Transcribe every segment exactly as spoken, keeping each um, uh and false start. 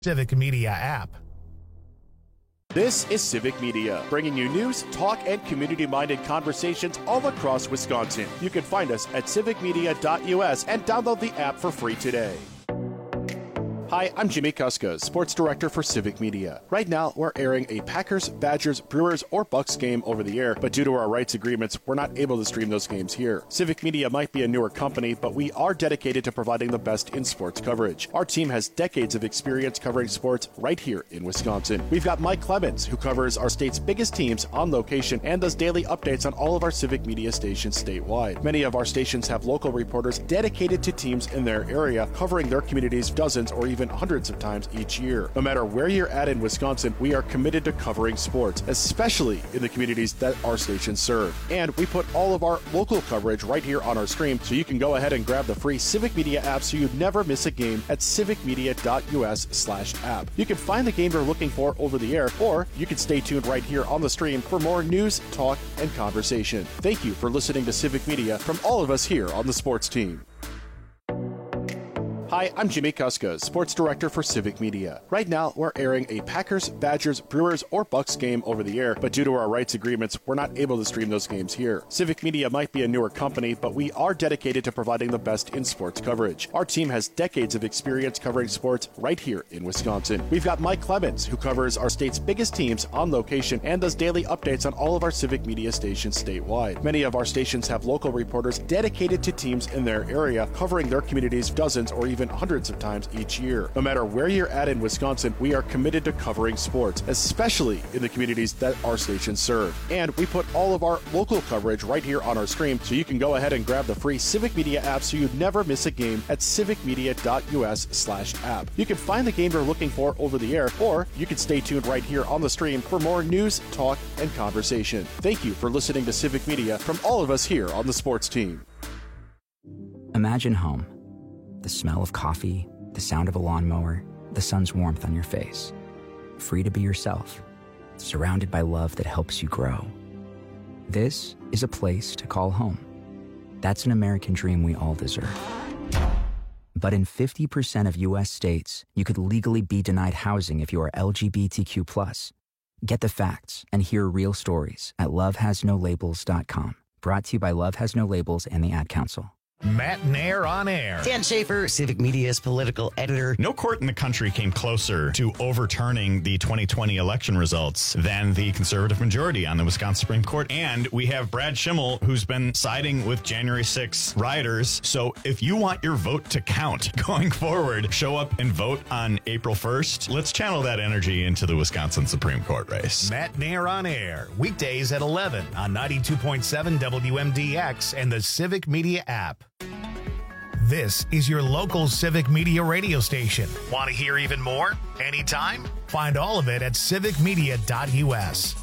Civic Media app. This is Civic Media, bringing you news, talk, and community-minded conversations all across Wisconsin. You can find us at civic media dot U S and download the app for free today. Hi, I'm Jimmy Kuska, Sports Director for Civic Media. Right now, we're airing a Packers, Badgers, Brewers, or Bucks game over the air, but due to our rights agreements, we're not able to stream those games here. Civic Media might be a newer company, but we are dedicated to providing the best in sports coverage. Our team has decades of experience covering sports right here in Wisconsin. We've got Mike Clemens, who covers our state's biggest teams on location and does daily updates on all of our Civic Media stations statewide. Many of our stations have local reporters dedicated to teams in their area, covering their communities dozens or even hundreds of times each year. No matter where you're at in Wisconsin, we are committed to covering sports, especially in the communities that our stations serve. And we put all of our local coverage right here on our stream, so you can go ahead and grab the free Civic Media app so you never miss a game at civic media dot U S slash app. You can find the game you're looking for over the air, or you can stay tuned right here on the stream for more news, talk, and conversation. Thank you for listening to Civic Media from all of us here on the sports team. Hi, I'm Jimmy Kuska, Sports Director for Civic Media. Right now, we're airing a Packers, Badgers, Brewers, or Bucks game over the air, but due to our rights agreements, we're not able to stream those games here. Civic Media might be a newer company, but we are dedicated to providing the best in sports coverage. Our team has decades of experience covering sports right here in Wisconsin. We've got Mike Clemens, who covers our state's biggest teams on location and does daily updates on all of our Civic Media stations statewide. Many of our stations have local reporters dedicated to teams in their area, covering their communities dozens or even hundreds of times each year. No matter where you're at in Wisconsin, we are committed to covering sports, especially in the communities that our stations serve. And we put all of our local coverage right here on our stream, so you can go ahead and grab the free Civic Media app so you never miss a game at civic media dot U S slash app. You can find the game you're looking for over the air, or you can stay tuned right here on the stream for more news, talk, and conversation. Thank you for listening to Civic Media from all of us here on the sports team. Imagine home. The smell of coffee, the sound of a lawnmower, the sun's warmth on your face. Free to be yourself, surrounded by love that helps you grow. This is a place to call home. That's an American dream we all deserve. But in fifty percent of U S states, you could legally be denied housing if you are L G B T Q plus. Get the facts and hear real stories at love has no labels dot com. Brought to you by Love Has No Labels and the Ad Council. Matt Nair on air. Dan Schaefer, Civic Media's political editor. No court in the country came closer to overturning the twenty twenty election results than the conservative majority on the Wisconsin Supreme Court. And we have Brad Schimmel, who's been siding with January sixth rioters. So if you want your vote to count going forward, show up and vote on April first. Let's channel that energy into the Wisconsin Supreme Court race. Matt Nair on air, weekdays at eleven on ninety-two point seven W M D X and the Civic Media app. This is your local Civic Media radio station. Want to hear even more? Anytime? Find all of it at civic media dot U S.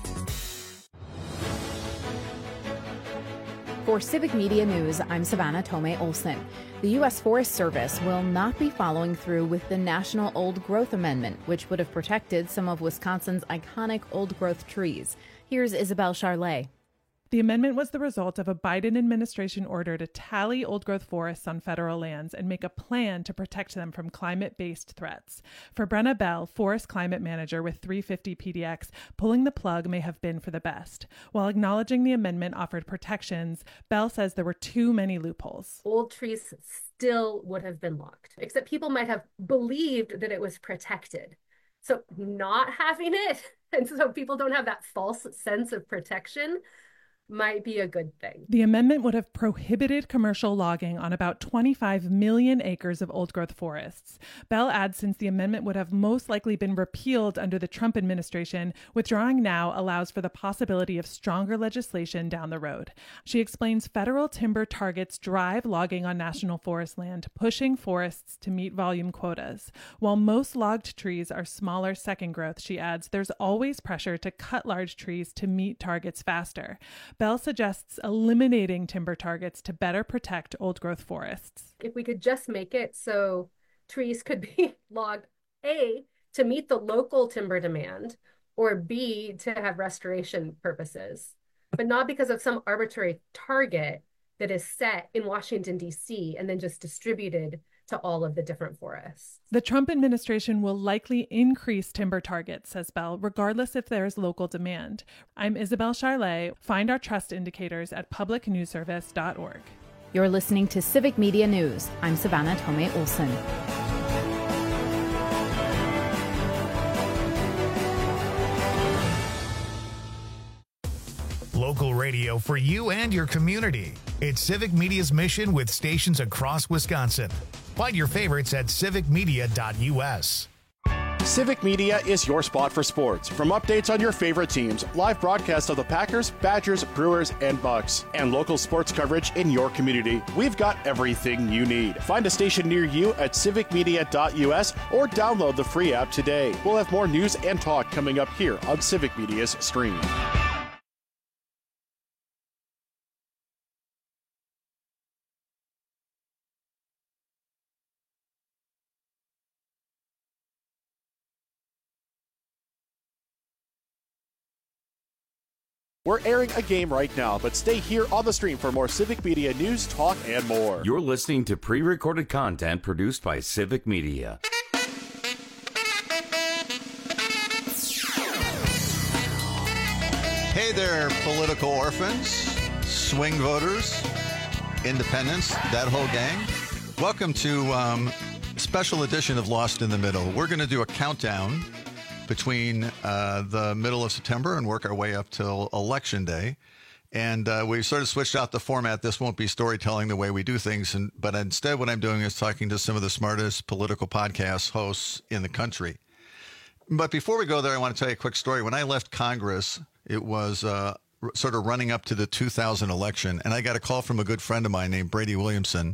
For Civic Media News, I'm Savannah Tomei Olson. The U S Forest Service will not be following through with the National Old Growth Amendment, which would have protected some of Wisconsin's iconic old-growth trees. Here's Isabel Charlet. The amendment was the result of a Biden administration order to tally old-growth forests on federal lands and make a plan to protect them from climate-based threats. For Brenna Bell, forest climate manager with three fifty P D X, pulling the plug may have been for the best. While acknowledging the amendment offered protections, Bell says there were too many loopholes. Old trees still would have been locked, except people might have believed that it was protected. So not having it, and so people don't have that false sense of protection, might be a good thing. The amendment would have prohibited commercial logging on about twenty-five million acres of old-growth forests. Bell adds since the amendment would have most likely been repealed under the Trump administration, withdrawing now allows for the possibility of stronger legislation down the road. She explains federal timber targets drive logging on national forest land, pushing forests to meet volume quotas. While most logged trees are smaller second growth, she adds, there's always pressure to cut large trees to meet targets faster. Bell suggests eliminating timber targets to better protect old-growth forests. If we could just make it so trees could be logged, A, to meet the local timber demand, or B, to have restoration purposes, but not because of some arbitrary target that is set in Washington, D C, and then just distributed to all of the different forests. The Trump administration will likely increase timber targets, says Bell, regardless if there is local demand. I'm Isabel Charlet. Find our trust indicators at public news service dot org. You're listening to Civic Media News. I'm Savannah Tomei Olson. Local radio for you and your community. It's Civic Media's mission with stations across Wisconsin. Find your favorites at civic media dot u s. Civic Media is your spot for sports. From updates on your favorite teams, live broadcasts of the Packers, Badgers, Brewers, and Bucks, and local sports coverage in your community, we've got everything you need. Find a station near you at civic media dot u s or download the free app today. We'll have more news and talk coming up here on Civic Media's stream. We're airing a game right now, but stay here on the stream for more Civic Media news, talk, and more. You're listening to pre-recorded content produced by Civic Media. Hey there, political orphans, swing voters, independents, that whole gang. Welcome to um, a special edition of Lost in the Middle. We're going to do a countdown between uh, the middle of September and work our way up till Election Day. And uh, we sort of switched out the format. This won't be storytelling the way we do things, and, but instead what I'm doing is talking to some of the smartest political podcast hosts in the country. But before we go there, I want to tell you a quick story. When I left Congress, it was uh, r- sort of running up to the two thousand election, and I got a call from a good friend of mine named Brady Williamson.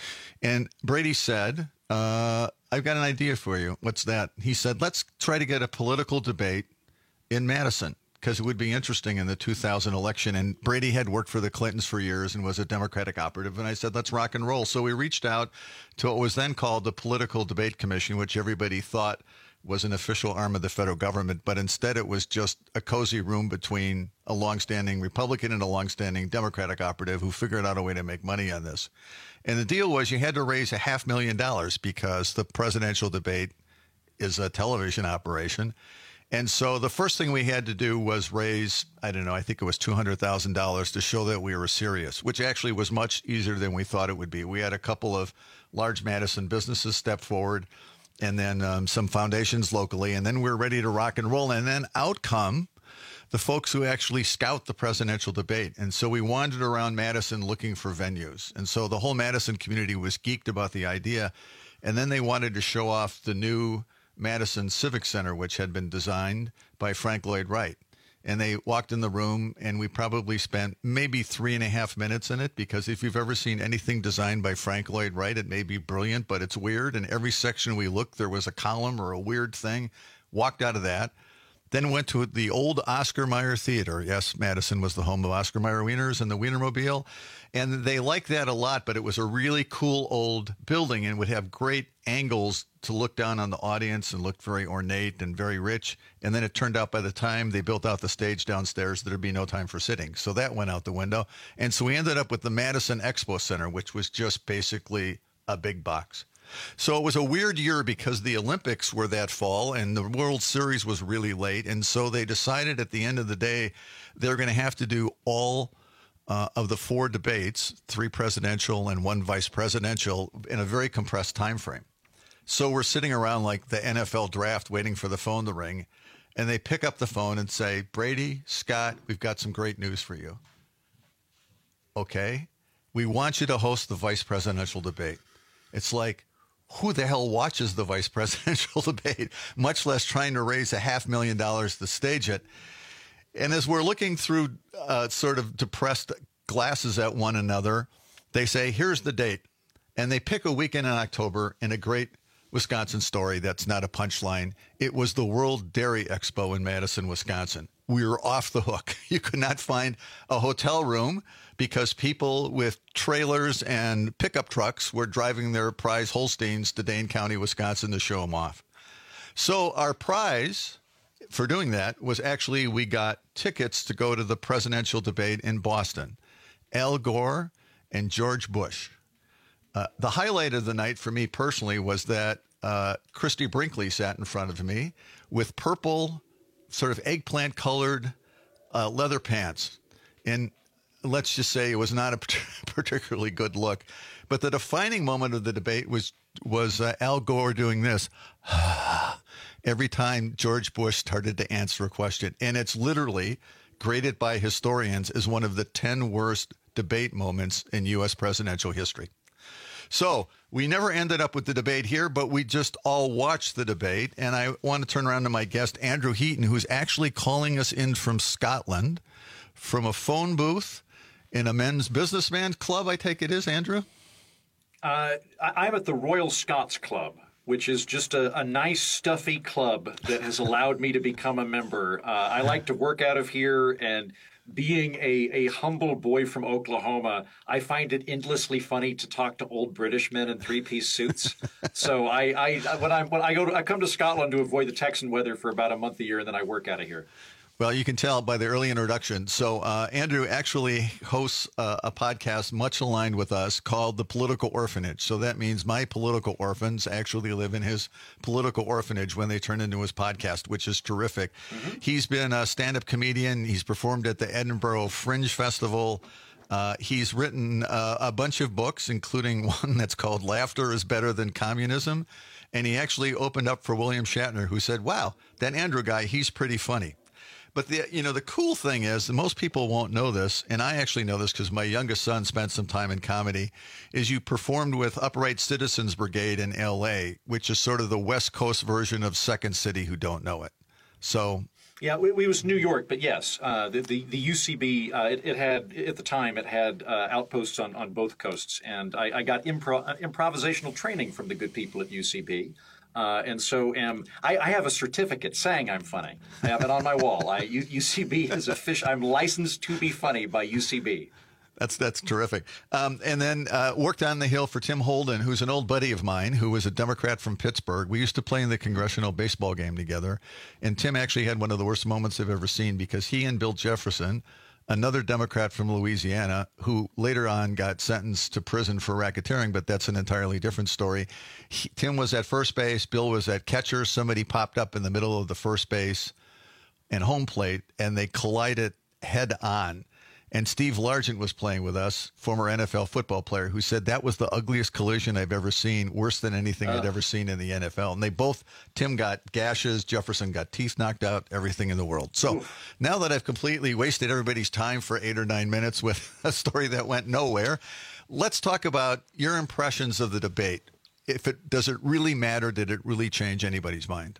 And Brady said, uh, I've got an idea for you. What's that? He said, let's try to get a political debate in Madison, because it would be interesting in the two thousand election. And Brady had worked for the Clintons for years and was a Democratic operative. And I said, let's rock and roll. So we reached out to what was then called the Political Debate Commission, which everybody thought was an official arm of the federal government. But instead, it was just a cozy room between a longstanding Republican and a longstanding Democratic operative who figured out a way to make money on this. And the deal was you had to raise a half million dollars because the presidential debate is a television operation. And so the first thing we had to do was raise, I don't know, I think it was two hundred thousand dollars to show that we were serious, which actually was much easier than we thought it would be. We had a couple of large Madison businesses step forward, and then um, some foundations locally, and then we were ready to rock and roll. And then out come the folks who actually scout the presidential debate. And so we wandered around Madison looking for venues. And so the whole Madison community was geeked about the idea. And then they wanted to show off the new Madison Civic Center, which had been designed by Frank Lloyd Wright. And they walked in the room, and we probably spent maybe three and a half minutes in it, because if you've ever seen anything designed by Frank Lloyd Wright, it may be brilliant, but it's weird. And every section we looked, there was a column or a weird thing. Walked out of that. Then went to the old Oscar Mayer Theater. Yes, Madison was the home of Oscar Mayer Wieners and the Wienermobile. And they liked that a lot, but it was a really cool old building and would have great angles to look down on the audience and looked very ornate and very rich. And then it turned out by the time they built out the stage downstairs, there'd be no time for sitting. So that went out the window. And so we ended up with the Madison Expo Center, which was just basically a big box. So it was a weird year because the Olympics were that fall and the World Series was really late. And so they decided at the end of the day, they're going to have to do all uh, of the four debates, three presidential and one vice presidential, in a very compressed time frame. So we're sitting around like the N F L draft waiting for the phone to ring. And they pick up the phone and say, Brady, Scott, we've got some great news for you. Okay. We want you to host the vice presidential debate. It's like, who the hell watches the vice presidential debate, much less trying to raise a half million dollars to stage it? And as we're looking through uh, sort of depressed glasses at one another, they say, here's the date. And they pick a weekend in October in a great Wisconsin story that's not a punchline. It was the World Dairy Expo in Madison, Wisconsin. We were off the hook. You could not find a hotel room because people with trailers and pickup trucks were driving their prize Holsteins to Dane County, Wisconsin to show them off. So our prize for doing that was actually we got tickets to go to the presidential debate in Boston. Al Gore and George Bush. Uh, the highlight of the night for me personally was that uh, Christy Brinkley sat in front of me with purple, sort of eggplant colored uh, leather pants. And let's just say it was not a particularly good look. But the defining moment of the debate was was uh, Al Gore doing this every time George Bush started to answer a question. And it's literally graded by historians as one of the ten worst debate moments in U S presidential history. So we never ended up with the debate here, but we just all watched the debate. And I want to turn around to my guest, Andrew Heaton, who's actually calling us in from Scotland, from a phone booth in a men's businessman club, I take it is, Andrew? Uh, I'm at the Royal Scots Club, which is just a, a nice, stuffy club that has allowed me to become a member. Uh, I like to work out of here, and being a, a humble boy from Oklahoma, I find it endlessly funny to talk to old British men in three-piece suits. So I, I when I when I go to, I come to Scotland to avoid the Texan weather for about a month a year, and then I work out of here. Well, you can tell by the early introduction. So uh, Andrew actually hosts uh, a podcast much aligned with us called The Political Orphanage. So that means my political orphans actually live in his political orphanage when they turn into his podcast, which is terrific. Mm-hmm. He's been a stand-up comedian. He's performed at the Edinburgh Fringe Festival. Uh, he's written uh, a bunch of books, including one that's called Laughter is Better Than Communism. And he actually opened up for William Shatner, who said, wow, that Andrew guy, he's pretty funny. But the you know the cool thing is that most people won't know this, and I actually know this because my youngest son spent some time in comedy, is you performed with Upright Citizens Brigade in L A, which is sort of the West Coast version of Second City who don't know it. So yeah, it, it was New York, but yes, uh, the, the the U C B uh, it, it had at the time it had uh, outposts on, on both coasts, and I, I got impro- improvisational training from the good people at U C B. Uh, and so am I, I have a certificate saying I'm funny. I have it on my wall. I, U, UCB is official. I'm licensed to be funny by U C B. That's that's terrific. Um, and then uh, worked on the Hill for Tim Holden, who's an old buddy of mine, who was a Democrat from Pittsburgh. We used to play in the congressional baseball game together. And Tim actually had one of the worst moments I've ever seen because he and Bill Jefferson, another Democrat from Louisiana, who later on got sentenced to prison for racketeering, but that's an entirely different story. He, Tim was at first base. Bill was at catcher. Somebody popped up in the middle of the first base and home plate, and they collided head on. And Steve Largent was playing with us, former N F L football player, who said that was the ugliest collision I've ever seen, worse than anything uh. I'd ever seen in the N F L. And they both, Tim got gashes, Jefferson got teeth knocked out, everything in the world. So Oof. Now that I've completely wasted everybody's time for eight or nine minutes with a story that went nowhere, let's talk about your impressions of the debate. If it does it really matter? Did it really change anybody's mind?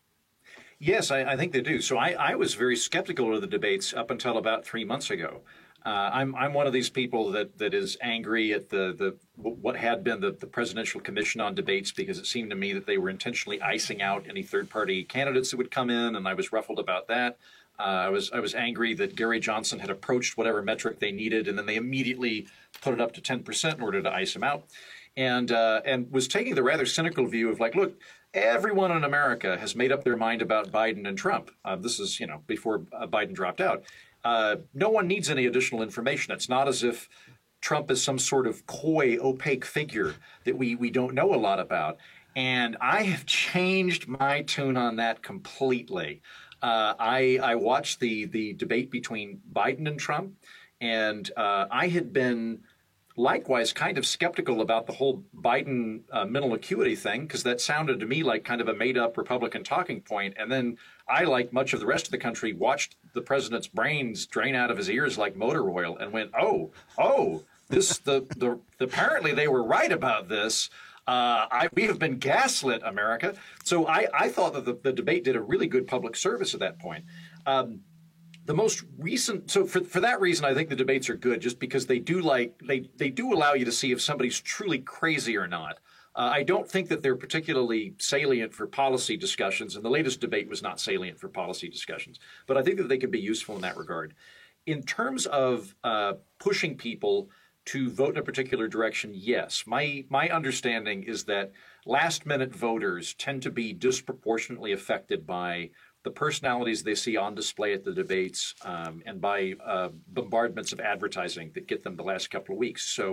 Yes, I, I think they do. So I, I was very skeptical of the debates up until about three months ago. Uh, I'm I'm one of these people that, that is angry at the, the what had been the, the Presidential Commission on Debates, because it seemed to me that they were intentionally icing out any third-party candidates that would come in, and I was ruffled about that. Uh, I was I was angry that Gary Johnson had approached whatever metric they needed, and then they immediately put it up to ten percent in order to ice him out, and uh, and was taking the rather cynical view of like, look, everyone in America has made up their mind about Biden and Trump. Uh, this is you know before uh, Biden dropped out. Uh, no one needs any additional information. It's not as if Trump is some sort of coy, opaque figure that we, we don't know a lot about. And I have changed my tune on that completely. Uh, I, I watched the, the debate between Biden and Trump, and uh, I had been likewise kind of skeptical about the whole Biden uh, mental acuity thing, because that sounded to me like kind of a made-up Republican talking point. And then I, like much of the rest of the country, watched the president's brains drain out of his ears like motor oil and went, oh, oh, this the, the apparently they were right about this. Uh, I, we have been gaslit, America. So I, I thought that the, the debate did a really good public service at that point. Um, The most recent, so for for that reason, I think the debates are good, just because they do like they they do allow you to see if somebody's truly crazy or not. Uh, I don't think that they're particularly salient for policy discussions, and the latest debate was not salient for policy discussions. But I think that they can be useful in that regard. In terms of uh, pushing people to vote in a particular direction, yes. My my understanding is that last-minute voters tend to be disproportionately affected by the personalities they see on display at the debates, um, and by uh, bombardments of advertising that get them the last couple of weeks. So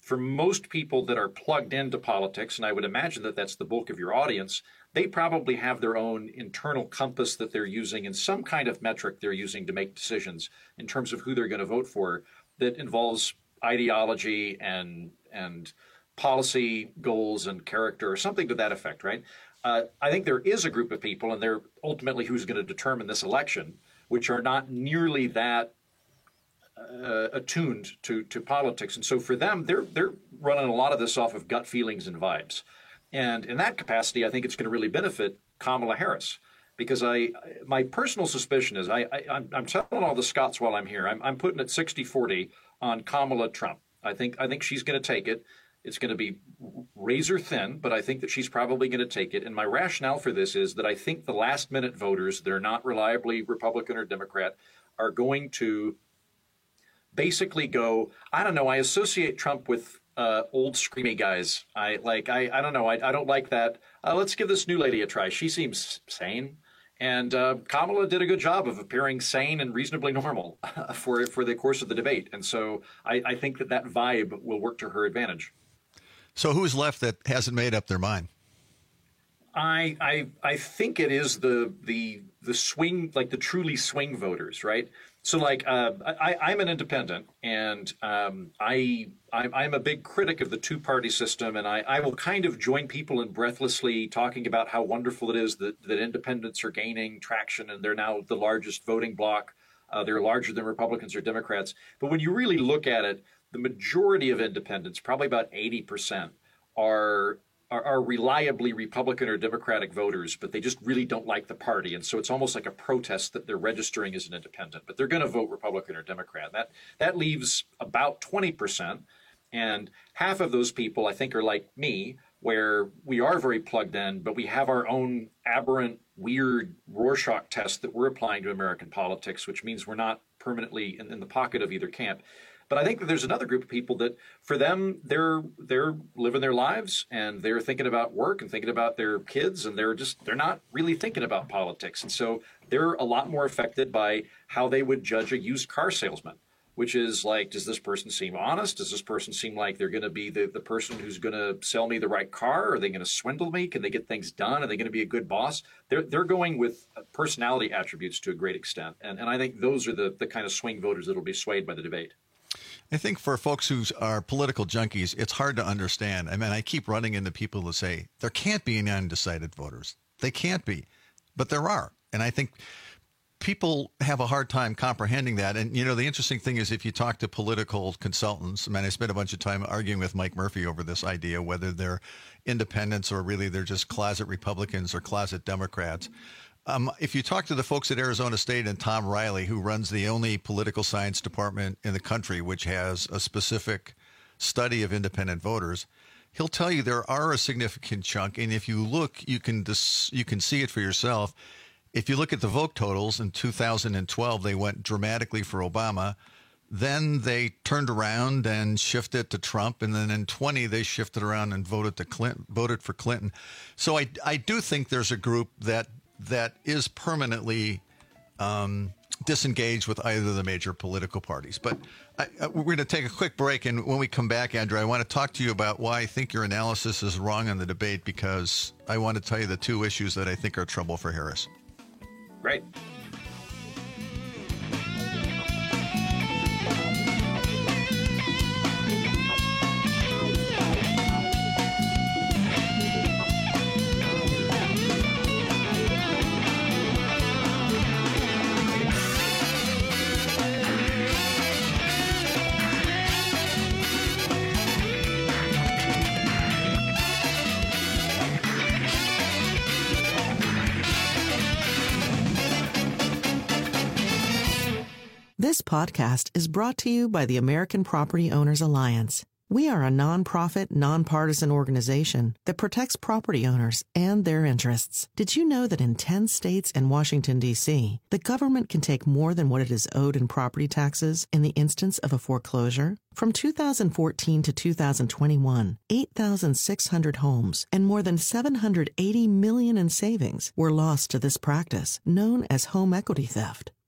for most people that are plugged into politics, and I would imagine that that's the bulk of your audience, they probably have their own internal compass that they're using and some kind of metric they're using to make decisions in terms of who they're going to vote for that involves ideology and and policy goals and character or something to that effect, right? Uh, I think there is a group of people, and they're ultimately who's going to determine this election, which are not nearly that uh, attuned to to politics. And so for them, they're they're running a lot of this off of gut feelings and vibes. And in that capacity, I think it's going to really benefit Kamala Harris, because I, my personal suspicion is I, I I'm, I'm telling all the Scots while I'm here, I'm, I'm putting it sixty forty on Kamala Trump. I think I think she's going to take it. It's going to be razor thin, but I think that she's probably going to take it. And my rationale for this is that I think the last minute voters, they're not reliably Republican or Democrat, are going to basically go, I don't know, I associate Trump with uh, old screamy guys. I like, I, I don't know, I, I don't like that. Uh, let's give this new lady a try. She seems sane. And uh, Kamala did a good job of appearing sane and reasonably normal for for the course of the debate. And so I, I think that that vibe will work to her advantage. So who's left that hasn't made up their mind? I I I think it is the the the swing, like the truly swing voters, right? So like uh, I, I'm an independent, and um, I, I I'm a big critic of the two-party system, and I, I will kind of join people in breathlessly talking about how wonderful it is that, that independents are gaining traction, and they're now the largest voting bloc. Uh, they're larger than Republicans or Democrats. But when you really look at it, the majority of independents, probably about eighty percent, are Are, are reliably Republican or Democratic voters, but they just really don't like the party. And so it's almost like a protest that they're registering as an independent, but they're going to vote Republican or Democrat. That that leaves about twenty percent. And half of those people, I think, are like me, where we are very plugged in, but we have our own aberrant, weird Rorschach test that we're applying to American politics, which means we're not permanently in, in the pocket of either camp. But I think that there's another group of people that, for them, they're they're living their lives, and they're thinking about work and thinking about their kids, and they're just they're not really thinking about politics. And so they're a lot more affected by how they would judge a used car salesman, which is like, does this person seem honest? Does this person seem like they're going to be the, the person who's going to sell me the right car? Are they going to swindle me? Can they get things done? Are they going to be a good boss? They're they're going with personality attributes to a great extent. And and I think those are the, the kind of swing voters that will be swayed by the debate. I think for folks who are political junkies, it's hard to understand. I mean, I keep running into people who say there can't be any undecided voters. They can't be, but there are. And I think people have a hard time comprehending that. And, you know, the interesting thing is if you talk to political consultants, I mean, I spent a bunch of time arguing with Mike Murphy over this idea, whether they're independents or really they're just closet Republicans or closet Democrats. Um, if you talk to the folks at Arizona State and Tom Riley, who runs the only political science department in the country, which has a specific study of independent voters, he'll tell you there are a significant chunk. And if you look, you can dis- you can see it for yourself. If you look at the vote totals in two thousand twelve, they went dramatically for Obama. Then they turned around and shifted to Trump. And then in twenty, they shifted around and voted to Clinton, voted for Clinton. So I, I do think there's a group that that is permanently um, disengaged with either of the major political parties. But I, I, we're going to take a quick break. And when we come back, Andrew, I want to talk to you about why I think your analysis is wrong on the debate, because I want to tell you the two issues that I think are trouble for Harris. Right. This podcast is brought to you by the American Property Owners Alliance. We are a nonprofit, nonpartisan organization that protects property owners and their interests. Did you know that in ten states and Washington, D C, the government can take more than what it is owed in property taxes in the instance of a foreclosure? From two thousand fourteen to two thousand twenty-one, eight thousand six hundred homes and more than seven hundred eighty million dollars in savings were lost to this practice, known as home equity theft.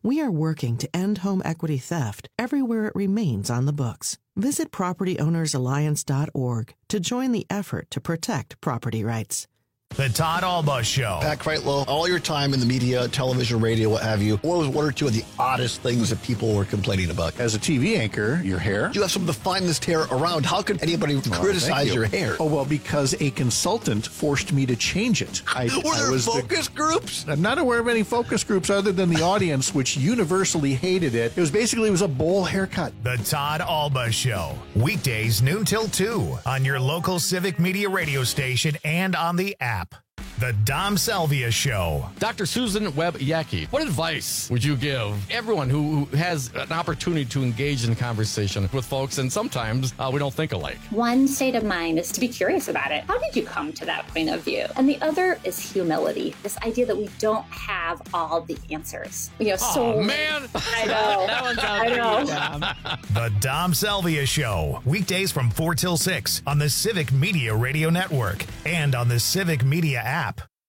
We are working to end home equity theft everywhere it remains on the books. Visit property owners alliance dot org to join the effort to protect property rights. The Todd Alba Show. Pat Kreitlow, all your time in the media, television, radio, what have you, what was one or two of the oddest things that people were complaining about? As a T V anchor, your hair. You have some of the finest hair around. How could anybody oh, criticize you. your hair? Oh, well, because a consultant forced me to change it. I, were I there was focus the, groups? I'm not aware of any focus groups other than the audience, which universally hated it. It was basically, it was a bowl haircut. The Todd Alba Show. Weekdays noon till two on your local Civic Media radio station and on the app. The Dom Salvia Show. Doctor Susan Webb-Yackey, what advice would you give everyone who, who has an opportunity to engage in conversation with folks, and sometimes uh, we don't think alike? One state of mind is to be curious about it. How did you come to that point of view? And the other is humility, this idea that we don't have all the answers. You know, oh, so man. I know. That one's out I know. The Dom Salvia Show. Weekdays from four till six on the Civic Media Radio Network and on the Civic Media app.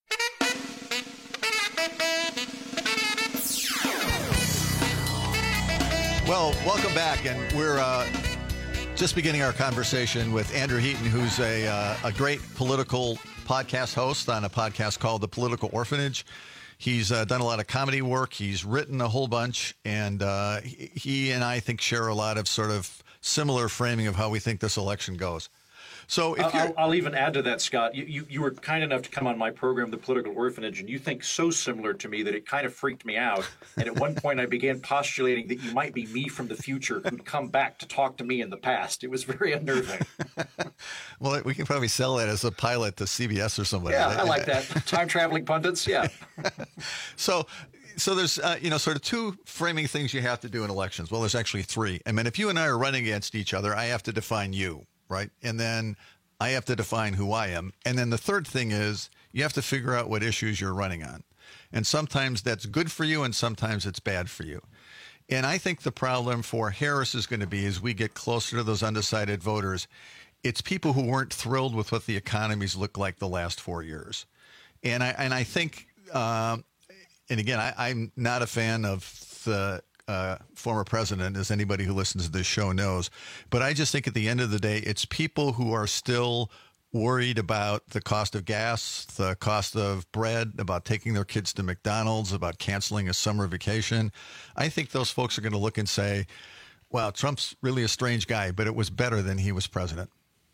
Well, welcome back, and we're uh, just beginning our conversation with Andrew Heaton, who's a uh, a great political podcast host on a podcast called The Political Orphanage. He's uh, done a lot of comedy work. He's written a whole bunch, and uh, he, he and I think share a lot of sort of similar framing of how we think this election goes. So if I'll, I'll even add to that, Scott. You, you you were kind enough to come on my program, The Political Orphanage, and you think so similar to me that it kind of freaked me out. And at one point, I began postulating that you might be me from the future who'd come back to talk to me in the past. It was very unnerving. Well, we can probably sell that as a pilot to C B S or somebody. Yeah, I like that. Time traveling pundits. Yeah. So. So there's, uh, you know, sort of two framing things you have to do in elections. Well, there's actually three. I mean, if you and I are running against each other, I have to define you, right? And then I have to define who I am. And then the third thing is you have to figure out what issues you're running on. And sometimes that's good for you and sometimes it's bad for you. And I think the problem for Harris is going to be as we get closer to those undecided voters, it's people who weren't thrilled with what the economies looked like the last four years. And I, and I think... Uh, And again, I, I'm not a fan of the uh, former president, as anybody who listens to this show knows. But I just think at the end of the day, it's people who are still worried about the cost of gas, the cost of bread, about taking their kids to McDonald's, about canceling a summer vacation. I think those folks are going to look and say, wow, Trump's really a strange guy, but it was better than he was president.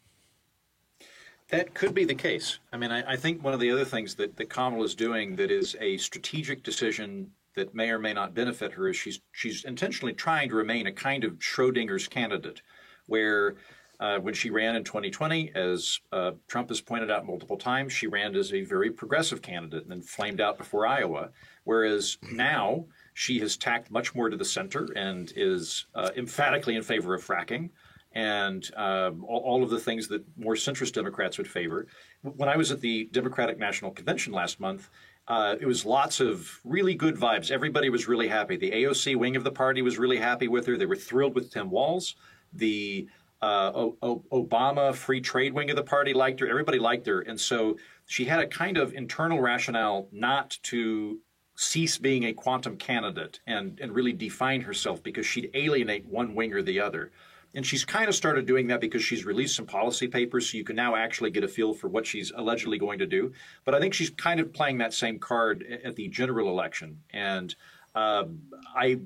That could be the case. I mean, I, I think one of the other things that, that Kamala is doing that is a strategic decision that may or may not benefit her is she's she's intentionally trying to remain a kind of Schrodinger's candidate, where uh, when she ran in twenty twenty, as uh, Trump has pointed out multiple times, she ran as a very progressive candidate and then flamed out before Iowa, whereas now she has tacked much more to the center and is uh, emphatically in favor of fracking. And um, all, all of the things that more centrist Democrats would favor. When I was at the Democratic National Convention last month, uh, it was lots of really good vibes. Everybody was really happy. The A O C wing of the party was really happy with her. They were thrilled with Tim Walz. The uh, o- o- Obama free trade wing of the party liked her. Everybody liked her. And so she had a kind of internal rationale not to cease being a quantum candidate and, and really define herself because she'd alienate one wing or the other. And she's kind of started doing that because she's released some policy papers, so you can now actually get a feel for what she's allegedly going to do. But I think she's kind of playing that same card at the general election. And um, I,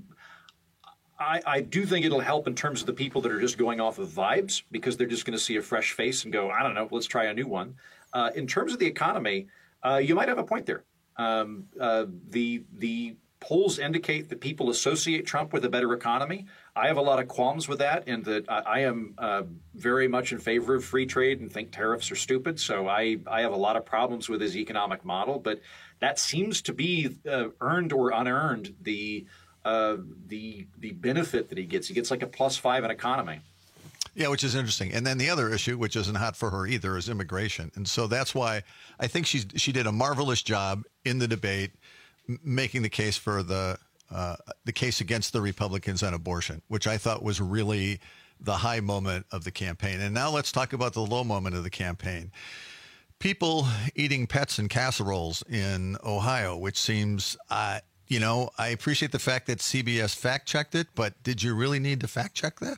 I, I do think it'll help in terms of the people that are just going off of vibes because they're just going to see a fresh face and go, I don't know, let's try a new one. Uh, in terms of the economy, uh, you might have a point there. Um, uh, the the polls indicate that people associate Trump with a better economy. I have a lot of qualms with that, and that I, I am uh, very much in favor of free trade and think tariffs are stupid. So I, I have a lot of problems with his economic model. But that seems to be uh, earned or unearned the uh, the the benefit that he gets. He gets like a plus five in economy. Yeah, which is interesting. And then the other issue, which isn't hot for her either, is immigration. And so that's why I think she's she did a marvelous job in the debate making the case for the uh, the case against the Republicans on abortion, which I thought was really the high moment of the campaign. And now let's talk about the low moment of the campaign. People eating pets in casseroles in Ohio, which seems uh, you know, I appreciate the fact that C B S fact-checked it, but did you really need to fact-check that?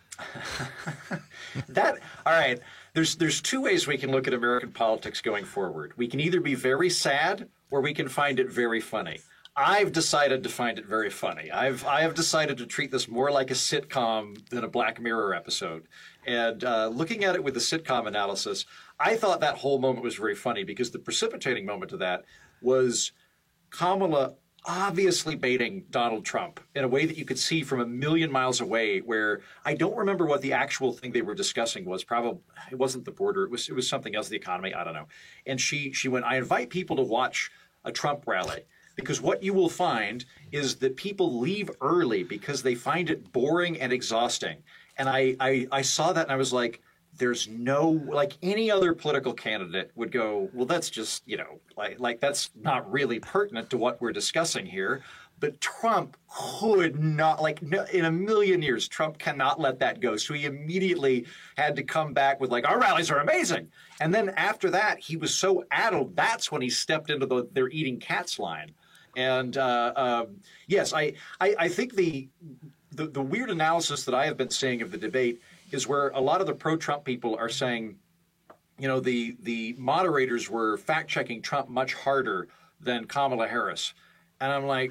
that all right. There's there's two ways we can look at American politics going forward. We can either be very sad or we can find it very funny. I've decided to find it very funny. I've I have decided to treat this more like a sitcom than a Black Mirror episode. And uh, looking at it with the sitcom analysis, I thought that whole moment was very funny because the precipitating moment of that was Kamala obviously baiting Donald Trump in a way that you could see from a million miles away, where I don't remember what the actual thing they were discussing was. Probably it wasn't the border. It was it was something else, the economy. I don't know. And she she went, I invite people to watch a Trump rally because what you will find is that people leave early because they find it boring and exhausting. And I, I, I saw that and I was like, there's no, like any other political candidate would go, well, that's just, you know, like, like that's not really pertinent to what we're discussing here. But Trump could not, like no, in a million years, Trump cannot let that go. So he immediately had to come back with like, our rallies are amazing. And then after that, he was so addled. That's when he stepped into the they're eating cats line. And uh, um, yes, I, I, I think the, the the weird analysis that I have been seeing of the debate is where a lot of the pro-Trump people are saying, you know, the the moderators were fact-checking Trump much harder than Kamala Harris. And I'm like,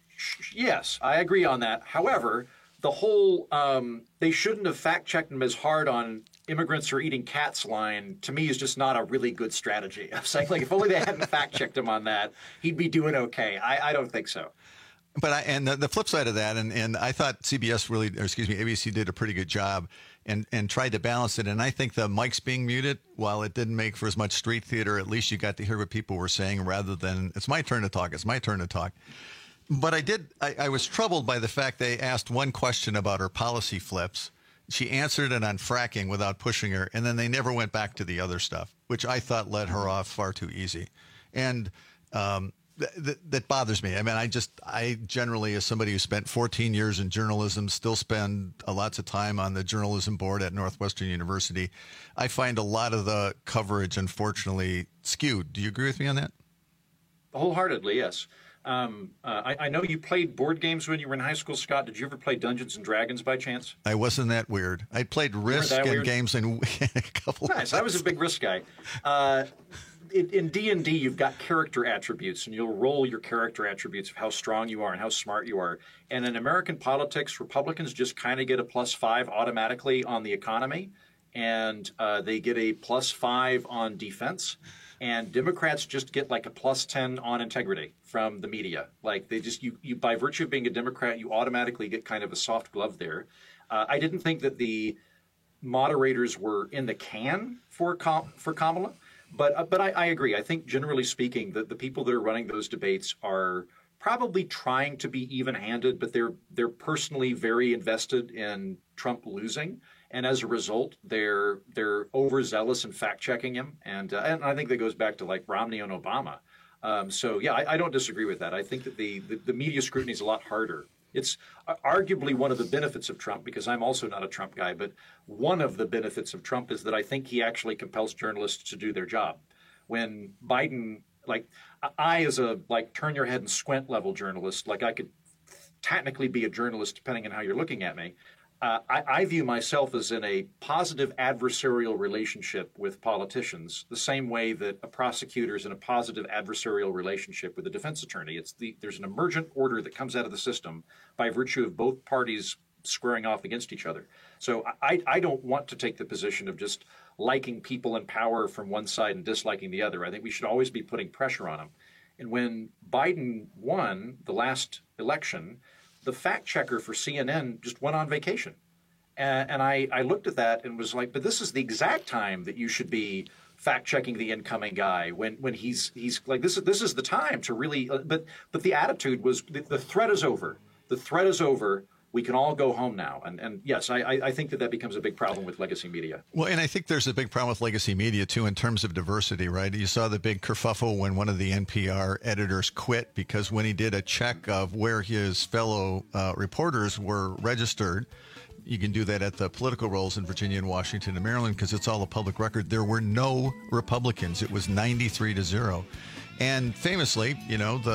yes, I agree on that. However, the whole um, they shouldn't have fact-checked him as hard on immigrants are eating cats line, to me, is just not a really good strategy. I'm saying, like, if only they hadn't fact-checked him on that, he'd be doing okay. I, I don't think so. But I, and the, the flip side of that, and, and I thought C B S really, or excuse me, A B C did a pretty good job and, and tried to balance it. And I think the mics being muted, while it didn't make for as much street theater, at least you got to hear what people were saying rather than, it's my turn to talk, it's my turn to talk. But I did, I, I was troubled by the fact they asked one question about her policy flips. She answered it on fracking without pushing her, and then they never went back to the other stuff, which I thought let her off far too easy. And um, th- th- that bothers me. I mean, I just, I generally, as somebody who spent fourteen years in journalism, still spend a lots of time on the journalism board at Northwestern University, I find a lot of the coverage, unfortunately, skewed. Do you agree with me on that? Wholeheartedly, yes. Um, uh, I, I know you played board games when you were in high school, Scott. Did you ever play Dungeons and Dragons by chance? I wasn't that weird. I played Risk and weird? games in a couple nice. of I was a big Risk guy. Uh, in, in D and D, you've got character attributes, and you'll roll your character attributes of how strong you are and how smart you are. And in American politics, Republicans just kind of get a plus five automatically on the economy, and uh, they get a plus five on defense. And Democrats just get like a plus ten on integrity from the media. Like they just, you, you by virtue of being a Democrat, you automatically get kind of a soft glove there. Uh, I didn't think that the moderators were in the can for Com- for Kamala, but uh, but I, I agree. I think generally speaking, that the people that are running those debates are probably trying to be even-handed, but they're they're personally very invested in Trump losing. And as a result, they're they're overzealous in fact-checking him. And, uh, and I think that goes back to like Romney and Obama. Um, so, yeah, I, I don't disagree with that. I think that the, the, the media scrutiny is a lot harder. It's arguably one of the benefits of Trump, because I'm also not a Trump guy, but one of the benefits of Trump is that I think he actually compels journalists to do their job. When Biden, like I as a like turn your head and squint level journalist, like I could technically be a journalist depending on how you're looking at me. Uh, I, I view myself as in a positive adversarial relationship with politicians, the same way that a prosecutor is in a positive adversarial relationship with a defense attorney. It's the there's an emergent order that comes out of the system by virtue of both parties squaring off against each other. So I, I don't want to take the position of just liking people in power from one side and disliking the other. I think we should always be putting pressure on them. And when Biden won the last election, the fact checker for C N N just went on vacation. And, and I, I looked at that and was like, but this is the exact time that you should be fact checking the incoming guy when, when he's he's like, this is this is the time to really. Uh, but but the attitude was the, the threat is over. The threat is over. We can all go home now. And, and yes, I, I think that that becomes a big problem with legacy media. Well, and I think there's a big problem with legacy media, too, in terms of diversity, right? You saw the big kerfuffle when one of the N P R editors quit because when he did a check of where his fellow uh, reporters were registered, you can do that at the political rolls in Virginia and Washington and Maryland because it's all a public record. There were no Republicans. It was ninety-three to zero. And famously, you know, the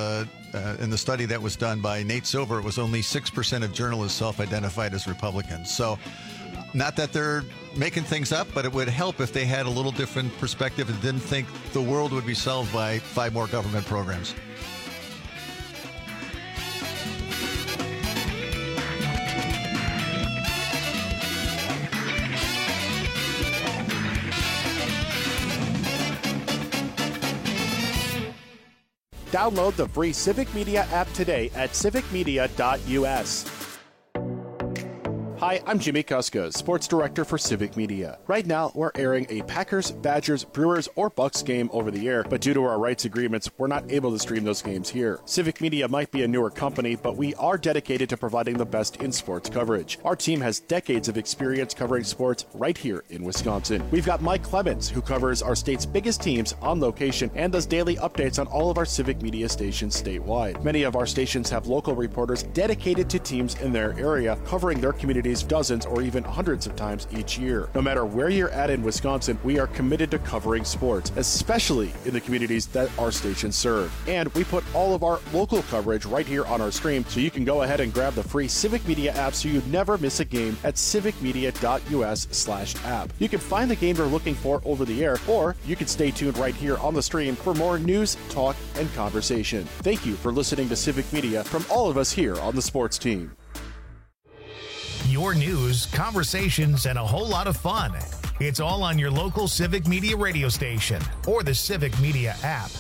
Uh, in the study that was done by Nate Silver, it was only six percent of journalists self-identified as Republicans. So not that they're making things up, but it would help if they had a little different perspective and didn't think the world would be solved by five more government programs. Download the free Civic Media app today at civic media dot u s. Hi, I'm Jimmy Kuska, Sports Director for Civic Media. Right now, we're airing a Packers, Badgers, Brewers, or Bucks game over the air, but due to our rights agreements, we're not able to stream those games here. Civic Media might be a newer company, but we are dedicated to providing the best in sports coverage. Our team has decades of experience covering sports right here in Wisconsin. We've got Mike Clemens, who covers our state's biggest teams on location and does daily updates on all of our Civic Media stations statewide. Many of our stations have local reporters dedicated to teams in their area, covering their communities dozens or even hundreds of times each year. No matter where you're at in Wisconsin, we are committed to covering sports, especially in the communities that our stations serve. And we put all of our local coverage right here on our stream, so you can go ahead and grab the free Civic Media app so you never miss a game at civic media dot u s slash app. You can find the game you're looking for over the air, or you can stay tuned right here on the stream for more news, talk, and conversation. Thank you for listening to Civic Media from all of us here on the sports team. Your news, conversations, and a whole lot of fun. It's all on your local Civic Media radio station or the Civic Media app.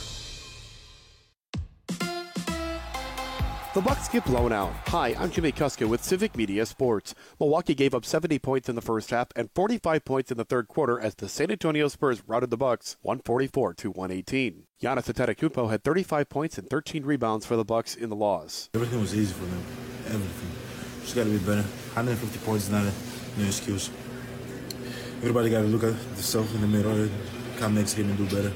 The Bucks get blown out. Hi, I'm Jimmy Kuska with Civic Media Sports. Milwaukee gave up seventy points in the first half and forty-five points in the third quarter as the San Antonio Spurs routed the Bucks one forty-four to one eighteen. Giannis Antetokounmpo had thirty-five points and thirteen rebounds for the Bucks in the loss. Everything was easy for them. Everything. Just got to be better. one hundred fifty points is not a, no excuse. Everybody got to look at themselves in the mirror, come next game and do better.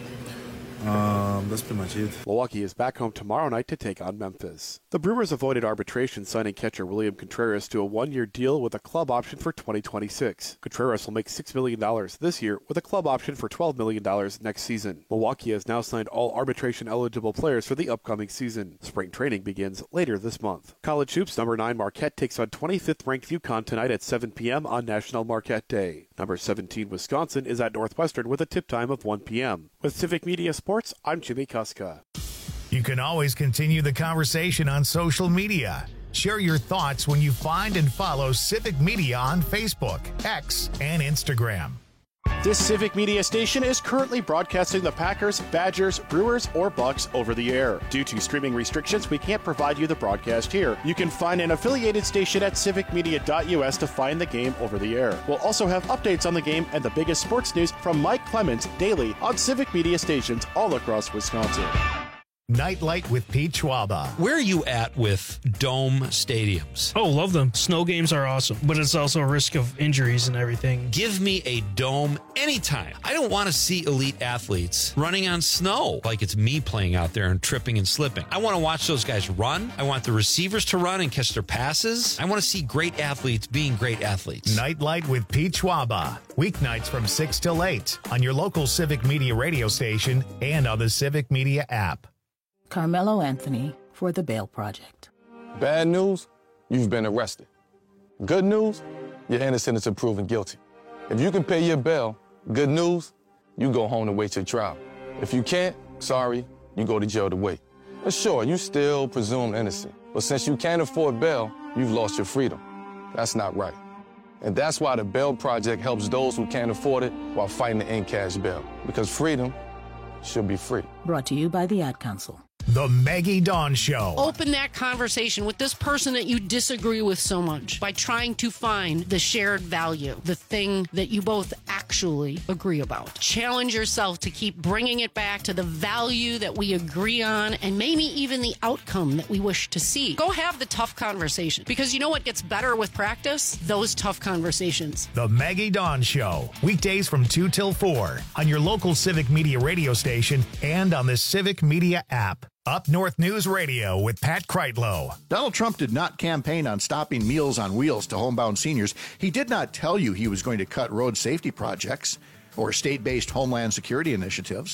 Um, that's pretty much it. Milwaukee is back home tomorrow night to take on Memphis. The Brewers avoided arbitration, signing catcher William Contreras to a one-year deal with a club option for twenty twenty-six. Contreras will make six million dollars this year with a club option for twelve million dollars next season. Milwaukee has now signed all arbitration-eligible players for the upcoming season. Spring training begins later this month. College Hoops number nine Marquette takes on twenty-fifth ranked UConn tonight at seven p.m. on National Marquette Day. Number seventeen Wisconsin is at Northwestern with a tip time of one p.m. With Civic Media Sports, I'm Jimmy Kuska. You can always continue the conversation on social media. Share your thoughts when you find and follow Civic Media on Facebook, X, and Instagram. This Civic Media station is currently broadcasting the Packers, Badgers, Brewers, or Bucks over the air. Due to streaming restrictions, we can't provide you the broadcast here. You can find an affiliated station at civic media dot u s to find the game over the air. We'll also have updates on the game and the biggest sports news from Mike Clemens daily on Civic Media stations all across Wisconsin. Nightlight with Pete Schwaba. Where are you at with dome stadiums? Oh, love them. Snow games are awesome, but it's also a risk of injuries and everything. Give me a dome anytime. I don't want to see elite athletes running on snow like it's me playing out there and tripping and slipping. I want to watch those guys run. I want the receivers to run and catch their passes. I want to see great athletes being great athletes. Nightlight with Pete Schwaba. Weeknights from six till eight on your local Civic Media radio station and on the Civic Media app. Carmelo Anthony for the Bail Project. Bad news, you've been arrested. Good news, you're innocent until proven guilty. If you can pay your bail, good news, you go home to wait your trial. If you can't, sorry, you go to jail to wait. But sure, you still presumed innocent. But since you can't afford bail, you've lost your freedom. That's not right. And that's why the Bail Project helps those who can't afford it while fighting to end cash bail. Because freedom should be free. Brought to you by the Ad Council. The Maggie Dawn Show. Open that conversation with this person that you disagree with so much by trying to find the shared value, the thing that you both actually agree about. Challenge yourself to keep bringing it back to the value that we agree on and maybe even the outcome that we wish to see. Go have the tough conversation, because you know what gets better with practice? Those tough conversations. The Maggie Dawn Show. Weekdays from two till four on your local Civic Media radio station and on the Civic Media app. Up North News Radio with Pat Kreitlow. Donald Trump did not campaign on stopping Meals on Wheels to homebound seniors. He did not tell you he was going to cut road safety projects or state-based homeland security initiatives.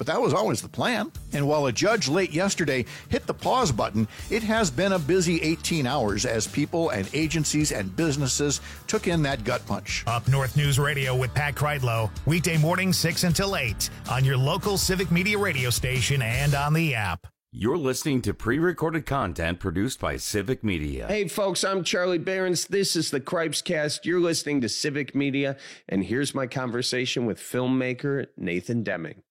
but that was always the plan. And while a judge late yesterday hit the pause button, it has been a busy eighteen hours as people and agencies and businesses took in that gut punch. Up North News Radio with Pat Kreidlow, weekday morning six until eight on your local Civic Media radio station and on the app. You're listening to pre-recorded content produced by Civic Media. Hey, folks, I'm Charlie Behrens. This is the Cripes Cast. You're listening to Civic Media, and here's my conversation with filmmaker Nathan Deming.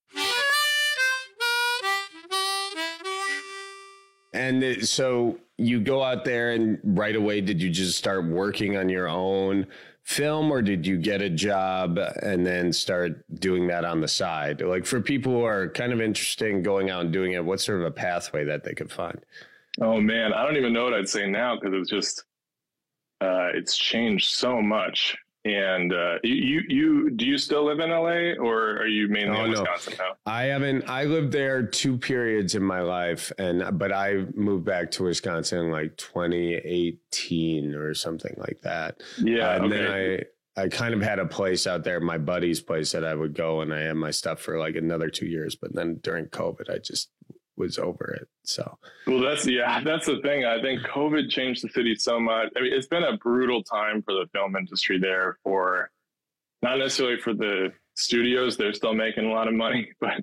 And so you go out there and right away, did you just start working on your own film, or did you get a job and then start doing that on the side? Like, for people who are kind of interested in going out and doing it, what's sort of a pathway that they could find? Oh man, I don't even know what I'd say now, because it's just uh, it's changed so much. And uh, you, you, do you still live in L A, or are you mainly oh, in no. Wisconsin now? I haven't. I lived there two periods in my life, and but I moved back to Wisconsin in like twenty eighteen or something like that. Yeah, uh, and okay. then I I kind of had a place out there, my buddy's place, that I would go, and I had my stuff for like another two years. But then during COVID, I just was over it. So, well, that's, yeah, that's the thing. I think COVID changed the city so much. I mean, it's been a brutal time for the film industry there, for not necessarily for the studios. They're still making a lot of money, but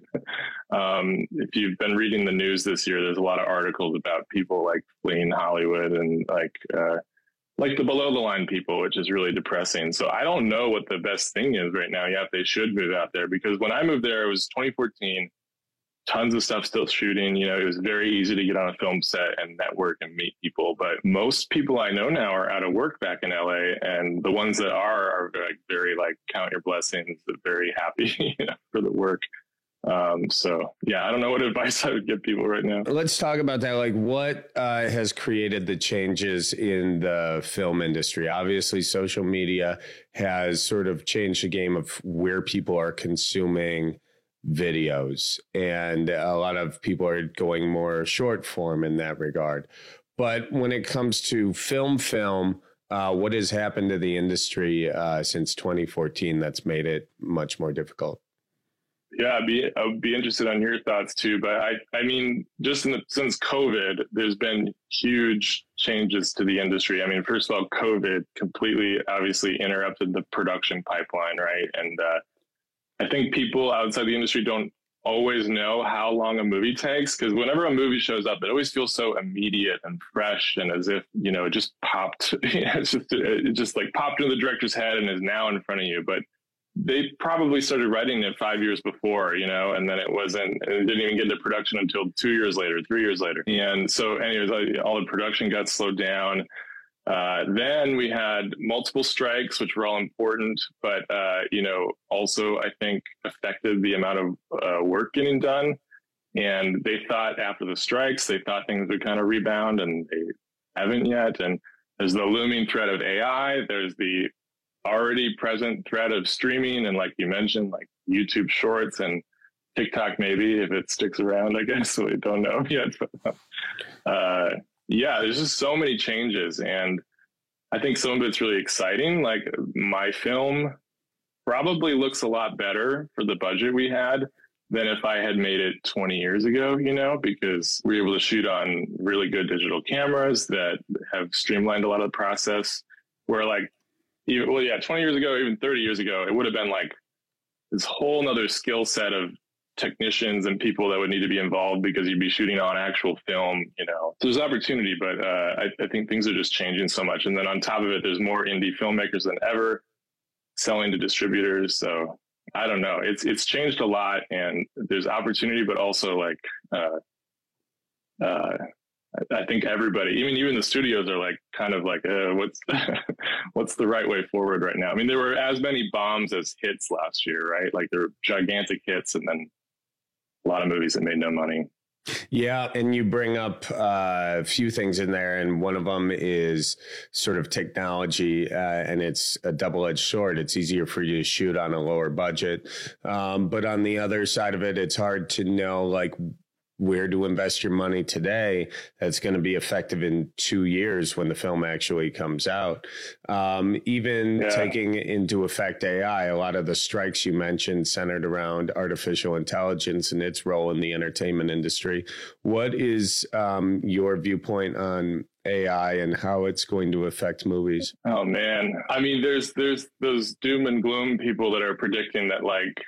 um, if you've been reading the news this year, there's a lot of articles about people like fleeing Hollywood and like, uh, like the below the line people, which is really depressing. So I don't know what the best thing is right now. Yeah, if they should move out there, because when I moved there, it was twenty fourteen. Tons of stuff still shooting. You know, it was very easy to get on a film set and network and meet people. But most people I know now are out of work back in L A, and the ones that are are like very like count your blessings, very happy, you know, for the work. Um, so yeah, I don't know what advice I would give people right now. Let's talk about that. Like, what uh, has created the changes in the film industry? Obviously, social media has sort of changed the game of where people are consuming videos, and a lot of people are going more short form in that regard. But when it comes to film film, uh, what has happened to the industry uh, since twenty fourteen that's made it much more difficult? Yeah, I'd be, I'd be interested on your thoughts too. But I, I mean, just in the, since COVID, there's been huge changes to the industry. I mean, first of all, COVID completely obviously interrupted the production pipeline, right? And uh, I think people outside the industry don't always know how long a movie takes, because whenever a movie shows up, it always feels so immediate and fresh, and as if, you know, it just popped, you know, it's just, it just like popped into the director's head and is now in front of you. But they probably started writing it five years before, you know, and then it wasn't, it didn't even get into production until two years later, three years later. And so anyways, all the production got slowed down. Uh, then we had multiple strikes, which were all important, but, uh, you know, also I think affected the amount of uh, work getting done. And they thought after the strikes, they thought things would kind of rebound, and they haven't yet. And there's the looming threat of A I. There's the already present threat of streaming. And like you mentioned, like YouTube Shorts and TikTok, maybe, if it sticks around, I guess. So we don't know yet. But, uh, yeah, there's just so many changes, and I think some of it's really exciting. Like, my film probably looks a lot better for the budget we had than if I had made it twenty years ago, you know, because we were able to shoot on really good digital cameras that have streamlined a lot of the process, where like, even, well, yeah, twenty years ago, even thirty years ago, it would have been like this whole nother skill set of technicians and people that would need to be involved, because you'd be shooting on actual film, you know. So there's opportunity, but uh, I, I think things are just changing so much. And then on top of it, there's more indie filmmakers than ever selling to distributors. So I don't know. It's it's changed a lot, and there's opportunity, but also like uh, uh, I think everybody, even even the studios, are like kind of like, uh, what's what's the right way forward right now? I mean, there were as many bombs as hits last year, right? Like, there were gigantic hits, and then a lot of movies that made no money. Yeah, and you bring up uh, a few things in there, and one of them is sort of technology, uh, and it's a double-edged sword. It's easier for you to shoot on a lower budget, um, but on the other side of it, it's hard to know, like, where to invest your money today that's going to be effective in two years when the film actually comes out. Um, even yeah. taking into effect A I, a lot of the strikes you mentioned centered around artificial intelligence and its role in the entertainment industry. What is um, your viewpoint on A I and how it's going to affect movies? Oh, man. I mean, there's there's those doom and gloom people that are predicting that, like,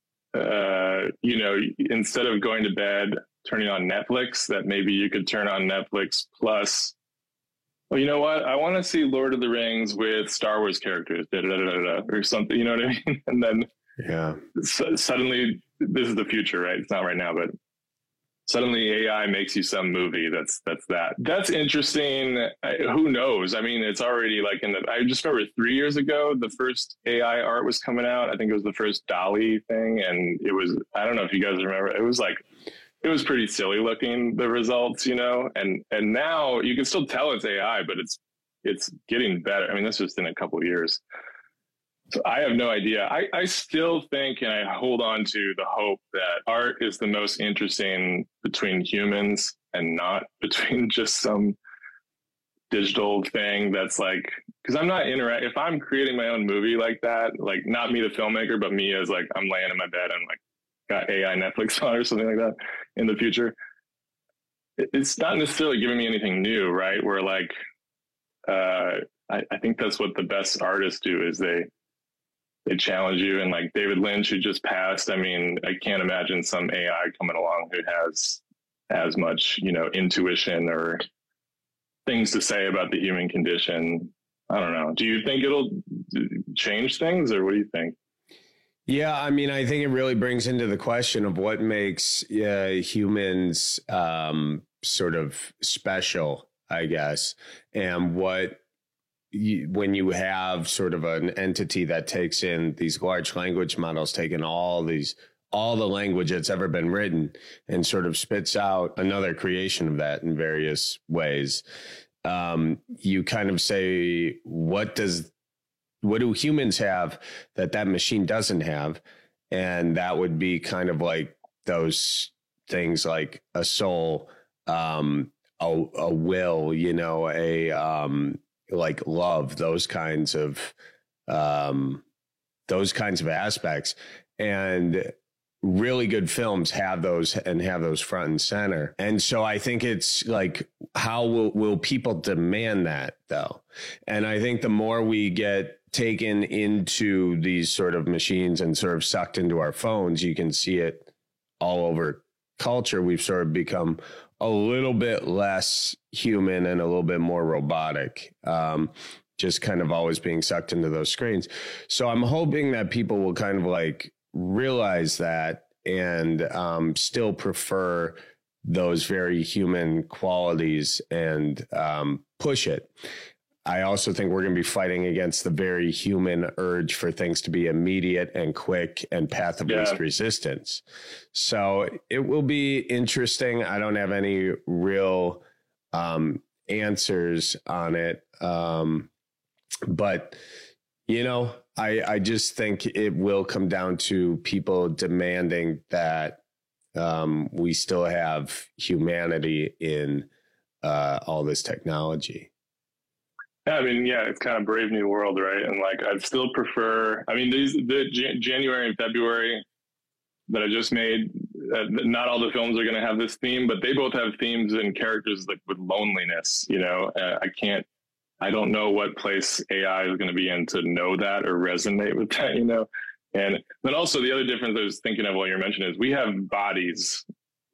uh, you know, instead of going to bed, turning on Netflix, that maybe you could turn on Netflix plus, well, you know what? I want to see Lord of the Rings with Star Wars characters, da, da, da, da, da, or something, you know what I mean? And then yeah, so, suddenly, this is the future, right? It's not right now, but suddenly A I makes you some movie that's that's that. That's interesting. I, who knows? I mean, it's already like in the, I just remember three years ago, the first A I art was coming out. I think it was the first DALL-E thing. And it was, I don't know if you guys remember, it was like, it was pretty silly looking, the results, you know, and, and now you can still tell it's A I, but it's, it's getting better. I mean, this was in a couple of years. So I have no idea. I, I still think, and I hold on to the hope that art is the most interesting between humans and not between just some digital thing that's like, because I'm not interact. If I'm creating my own movie like that, like not me, the filmmaker, but me as like, I'm laying in my bed and like got A I Netflix on or something like that in the future. It's not necessarily giving me anything new, right? Where like, uh, I, I think that's what the best artists do is they, They challenge you. And like David Lynch, who just passed, I mean, I can't imagine some A I coming along who has as much, you know, intuition or things to say about the human condition. I don't know. Do you think it'll change things, or what do you think? Yeah, I mean, I think it really brings into the question of what makes uh, humans um, sort of special, I guess, and what, You, when you have sort of an entity that takes in these large language models, taking all these, all the language that's ever been written and sort of spits out another creation of that in various ways. Um, you kind of say, what does, what do humans have that that machine doesn't have? And that would be kind of like those things like a soul, um, a, a will, you know, a, um, like love, those kinds of, um, those kinds of aspects. And really good films have those and have those front and center. And so I think it's like, how will, will people demand that though? And I think the more we get taken into these sort of machines and sort of sucked into our phones, you can see it all over culture. We've sort of become a little bit less human and a little bit more robotic, um, just kind of always being sucked into those screens. So I'm hoping that people will kind of like realize that and um, still prefer those very human qualities and um, push it. I also think we're going to be fighting against the very human urge for things to be immediate and quick and path of yeah. least resistance. So it will be interesting. I don't have any real um, answers on it. Um, but, you know, I, I just think it will come down to people demanding that um, we still have humanity in uh, all this technology. Yeah, I mean, yeah, it's kind of Brave New World, right? And like, I'd still prefer, I mean, these, the Jan- January and February that I just made, uh, not all the films are going to have this theme, but they both have themes and characters like with loneliness, you know, uh, I can't, I don't know what place A I is going to be in to know that or resonate with that, you know? And then also the other difference I was thinking of while you're mentioning is we have bodies,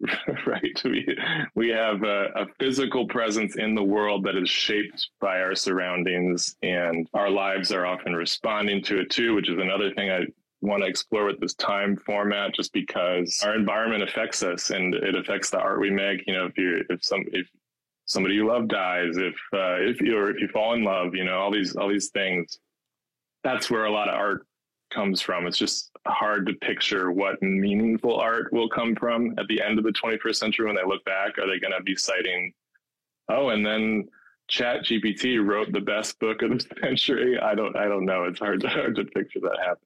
right? We, we have a, a physical presence in the world that is shaped by our surroundings, and our lives are often responding to it too, which is another thing I want to explore with this time format, just because our environment affects us and it affects the art we make. You know, if you, if some, if somebody you love dies, if, uh, if you, or if you fall in love, you know, all these, all these things, that's where a lot of art comes from. It's just hard to picture what meaningful art will come from at the end of the twenty-first century. When they look back, are they going to be citing, oh, and then Chat G P T wrote the best book of the century? I don't, I don't know. It's hard to, hard to picture that happen.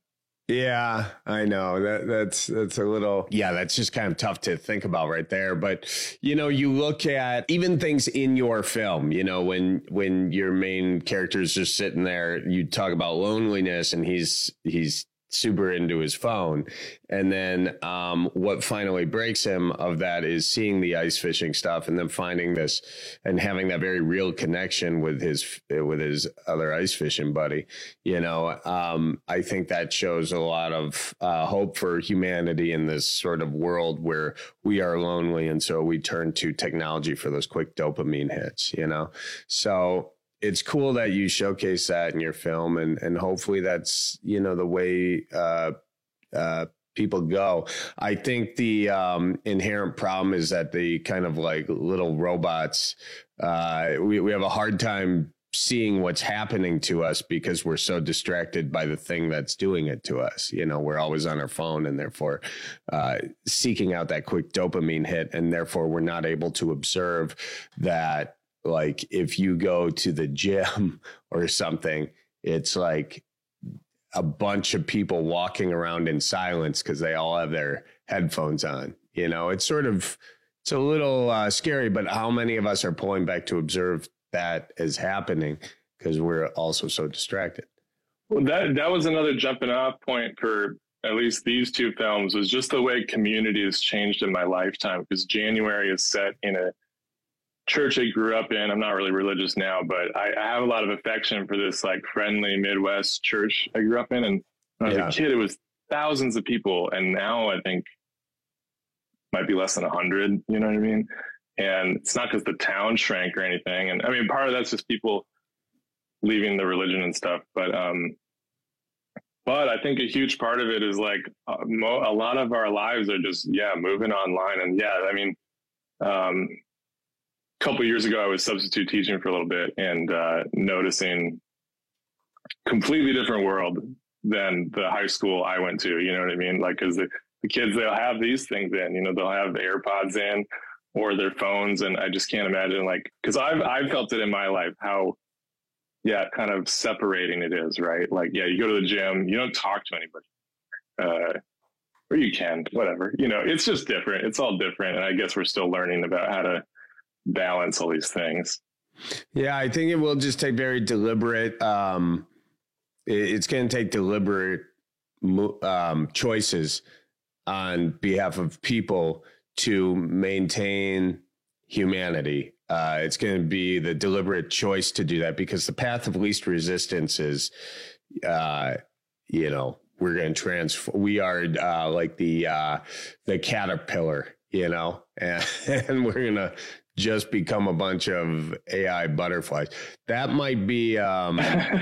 Yeah, I know that that's that's a little yeah, that's just kind of tough to think about right there. But, you know, you look at even things in your film, you know, when when your main character is just sitting there, you talk about loneliness and he's he's super into his phone. And then um, what finally breaks him of that is seeing the ice fishing stuff and then finding this and having that very real connection with his with his other ice fishing buddy. You know, um, I think that shows a lot of uh, hope for humanity in this sort of world where we are lonely. And so we turn to technology for those quick dopamine hits, you know, so it's cool that you showcase that in your film, and, and hopefully that's, you know, the way uh, uh, people go. I think the um, inherent problem is that the kind of like little robots, uh, we, we have a hard time seeing what's happening to us because we're so distracted by the thing that's doing it to us. You know, we're always on our phone and therefore uh, seeking out that quick dopamine hit. And therefore we're not able to observe that. Like if you go to the gym or something, it's like a bunch of people walking around in silence because they all have their headphones on. You know, it's sort of, it's a little uh, scary, but how many of us are pulling back to observe that is happening because we're also so distracted? Well, that, that was another jumping off point for at least these two films, was just the way community has changed in my lifetime, because January is set in a church I grew up in. I'm not really religious now, but I, I have a lot of affection for this like friendly Midwest church I grew up in. And when I was yeah. a kid, it was thousands of people. And now I think might be less than a hundred, you know what I mean? And it's not because the town shrank or anything. And I mean, part of that's just people leaving the religion and stuff. But, um, but I think a huge part of it is like uh, mo- a lot of our lives are just, yeah, moving online. And yeah, I mean, um, couple of years ago, I was substitute teaching for a little bit and uh, noticing completely different world than the high school I went to. You know what I mean? Like, because the, the kids, they'll have these things in, you know, they'll have AirPods in or their phones. And I just can't imagine, like, because I've, I've felt it in my life, how, yeah, kind of separating it is, right? Like, yeah, you go to the gym, you don't talk to anybody. Uh, or you can, whatever. You know, it's just different. It's all different. And I guess we're still learning about how to balance all these things. Yeah, I think it will just take very deliberate, um, it's going to take deliberate um, choices on behalf of people to maintain humanity. Uh, it's going to be the deliberate choice to do that, because the path of least resistance is, uh, you know, we're going to transform. We are uh, like the uh, the caterpillar, you know, and, and we're going to just become a bunch of A I butterflies. That might be, um,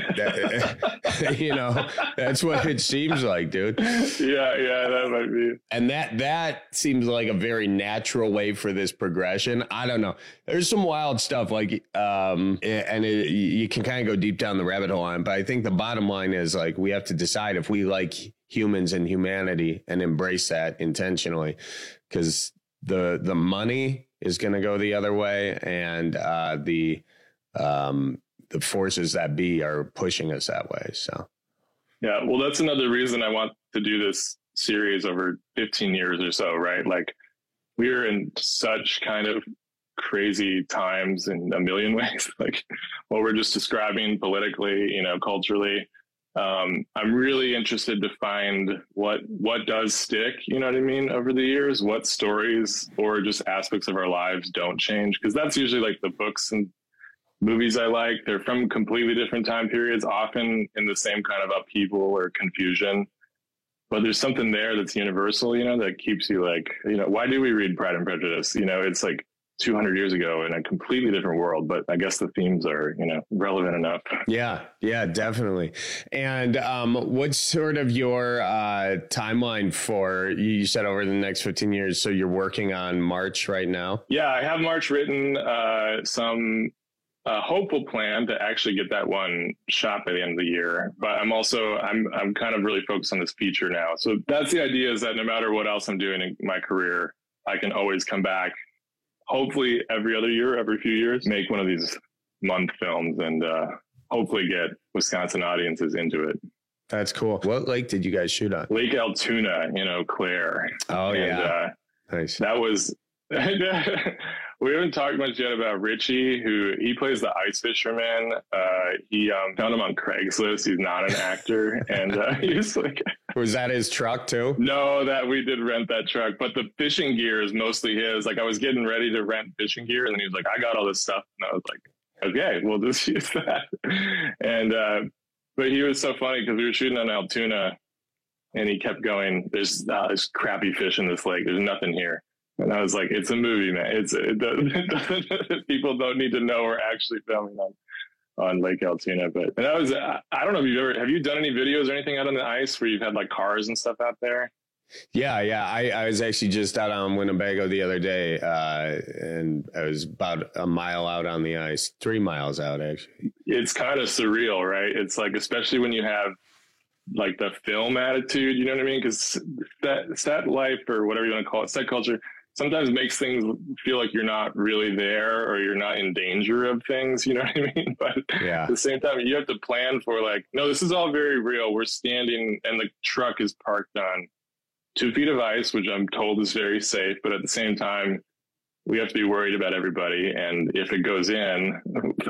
that, you know, that's what it seems like, dude. Yeah, yeah, that might be. And that that seems like a very natural way for this progression. I don't know. There's some wild stuff, like, um, and it, you can kind of go deep down the rabbit hole on it. But I think the bottom line is, like, we have to decide if we like humans and humanity and embrace that intentionally, because the the money is going to go the other way, and uh, the um, the forces that be are pushing us that way. So, yeah, well, that's another reason I want to do this series over fifteen years or so, right? Like, we're in such kind of crazy times in a million ways, like what we're just describing politically, you know, culturally. Um, I'm really interested to find what what does stick, you know what I mean, over the years, what stories or just aspects of our lives don't change. Because that's usually like the books and movies I like. They're from completely different time periods, often in the same kind of upheaval or confusion. But there's something there that's universal, you know, that keeps you like, you know, why do we read Pride and Prejudice? You know, it's like two hundred years ago in a completely different world, but I guess the themes are, you know, relevant enough. Yeah, yeah, definitely. And um, what's sort of your uh, timeline for, you said over the next fifteen years, so you're working on March right now? Yeah, I have March written, uh, some uh, hopeful plan to actually get that one shot by the end of the year. But I'm also, I'm, I'm kind of really focused on this feature now. So that's the idea, is that no matter what else I'm doing in my career, I can always come back, hopefully every other year, every few years, make one of these month films and uh, hopefully get Wisconsin audiences into it. That's cool. What lake did you guys shoot on? Lake Altoona in Eau Claire. Oh, and, yeah. Uh, nice. That was... We haven't talked much yet about Richie, who he plays the ice fisherman. Uh, he um, found him on Craigslist. He's not an actor. And uh, he was like... Was that his truck too? No, that we did rent that truck, but the fishing gear is mostly his. Like I was getting ready to rent fishing gear and then he was like, I got all this stuff. And I was like, okay, we'll just use that. And, uh, but he was so funny because we were shooting on Altoona and he kept going, there's, uh, there's crappy fish in this lake. There's nothing here. And I was like, it's a movie, man. It's it doesn't, it doesn't, people don't need to know we're actually filming on, on Lake Altoona. But and that was, I, I don't know if you've ever, have you done any videos or anything out on the ice where you've had like cars and stuff out there? Yeah, yeah. I, I was actually just out on Winnebago the other day, uh, and I was about a mile out on the ice, three miles out, actually. It's kind of surreal, right? It's like, especially when you have like the film attitude, you know what I mean? Because that set life or whatever you want to call it, set culture, sometimes makes things feel like you're not really there or you're not in danger of things, you know what I mean? But yeah. At the same time, you have to plan for like, no, this is all very real. We're standing and the truck is parked on two feet of ice, which I'm told is very safe. But at the same time, we have to be worried about everybody. And if it goes in,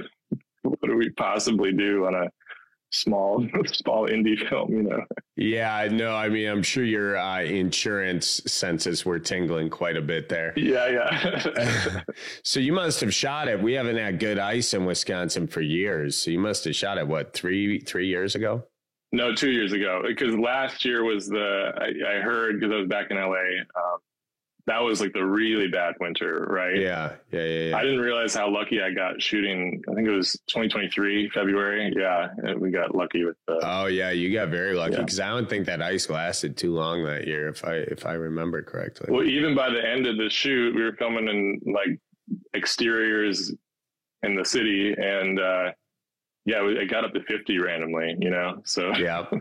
what do we possibly do on a small, small indie film, you know? Yeah, no, I mean, I'm sure your uh, insurance senses were tingling quite a bit there. Yeah, yeah. So you must have shot it. We haven't had good ice in Wisconsin for years. So you must have shot it, what, three, three years ago? No, two years ago, because last year was the, I, I heard, because I was back in L A, um, that was like the really bad winter, right? Yeah, yeah, yeah, yeah. I didn't realize how lucky I got shooting. I think it was twenty twenty-three, February. Yeah, we got lucky with the... Oh, yeah, you got very lucky, because yeah. I don't think that ice lasted too long that year, if I if I remember correctly. Well, even by the end of the shoot, we were filming in like exteriors in the city, and uh, yeah, it got up to fifty randomly, you know, so... Yep,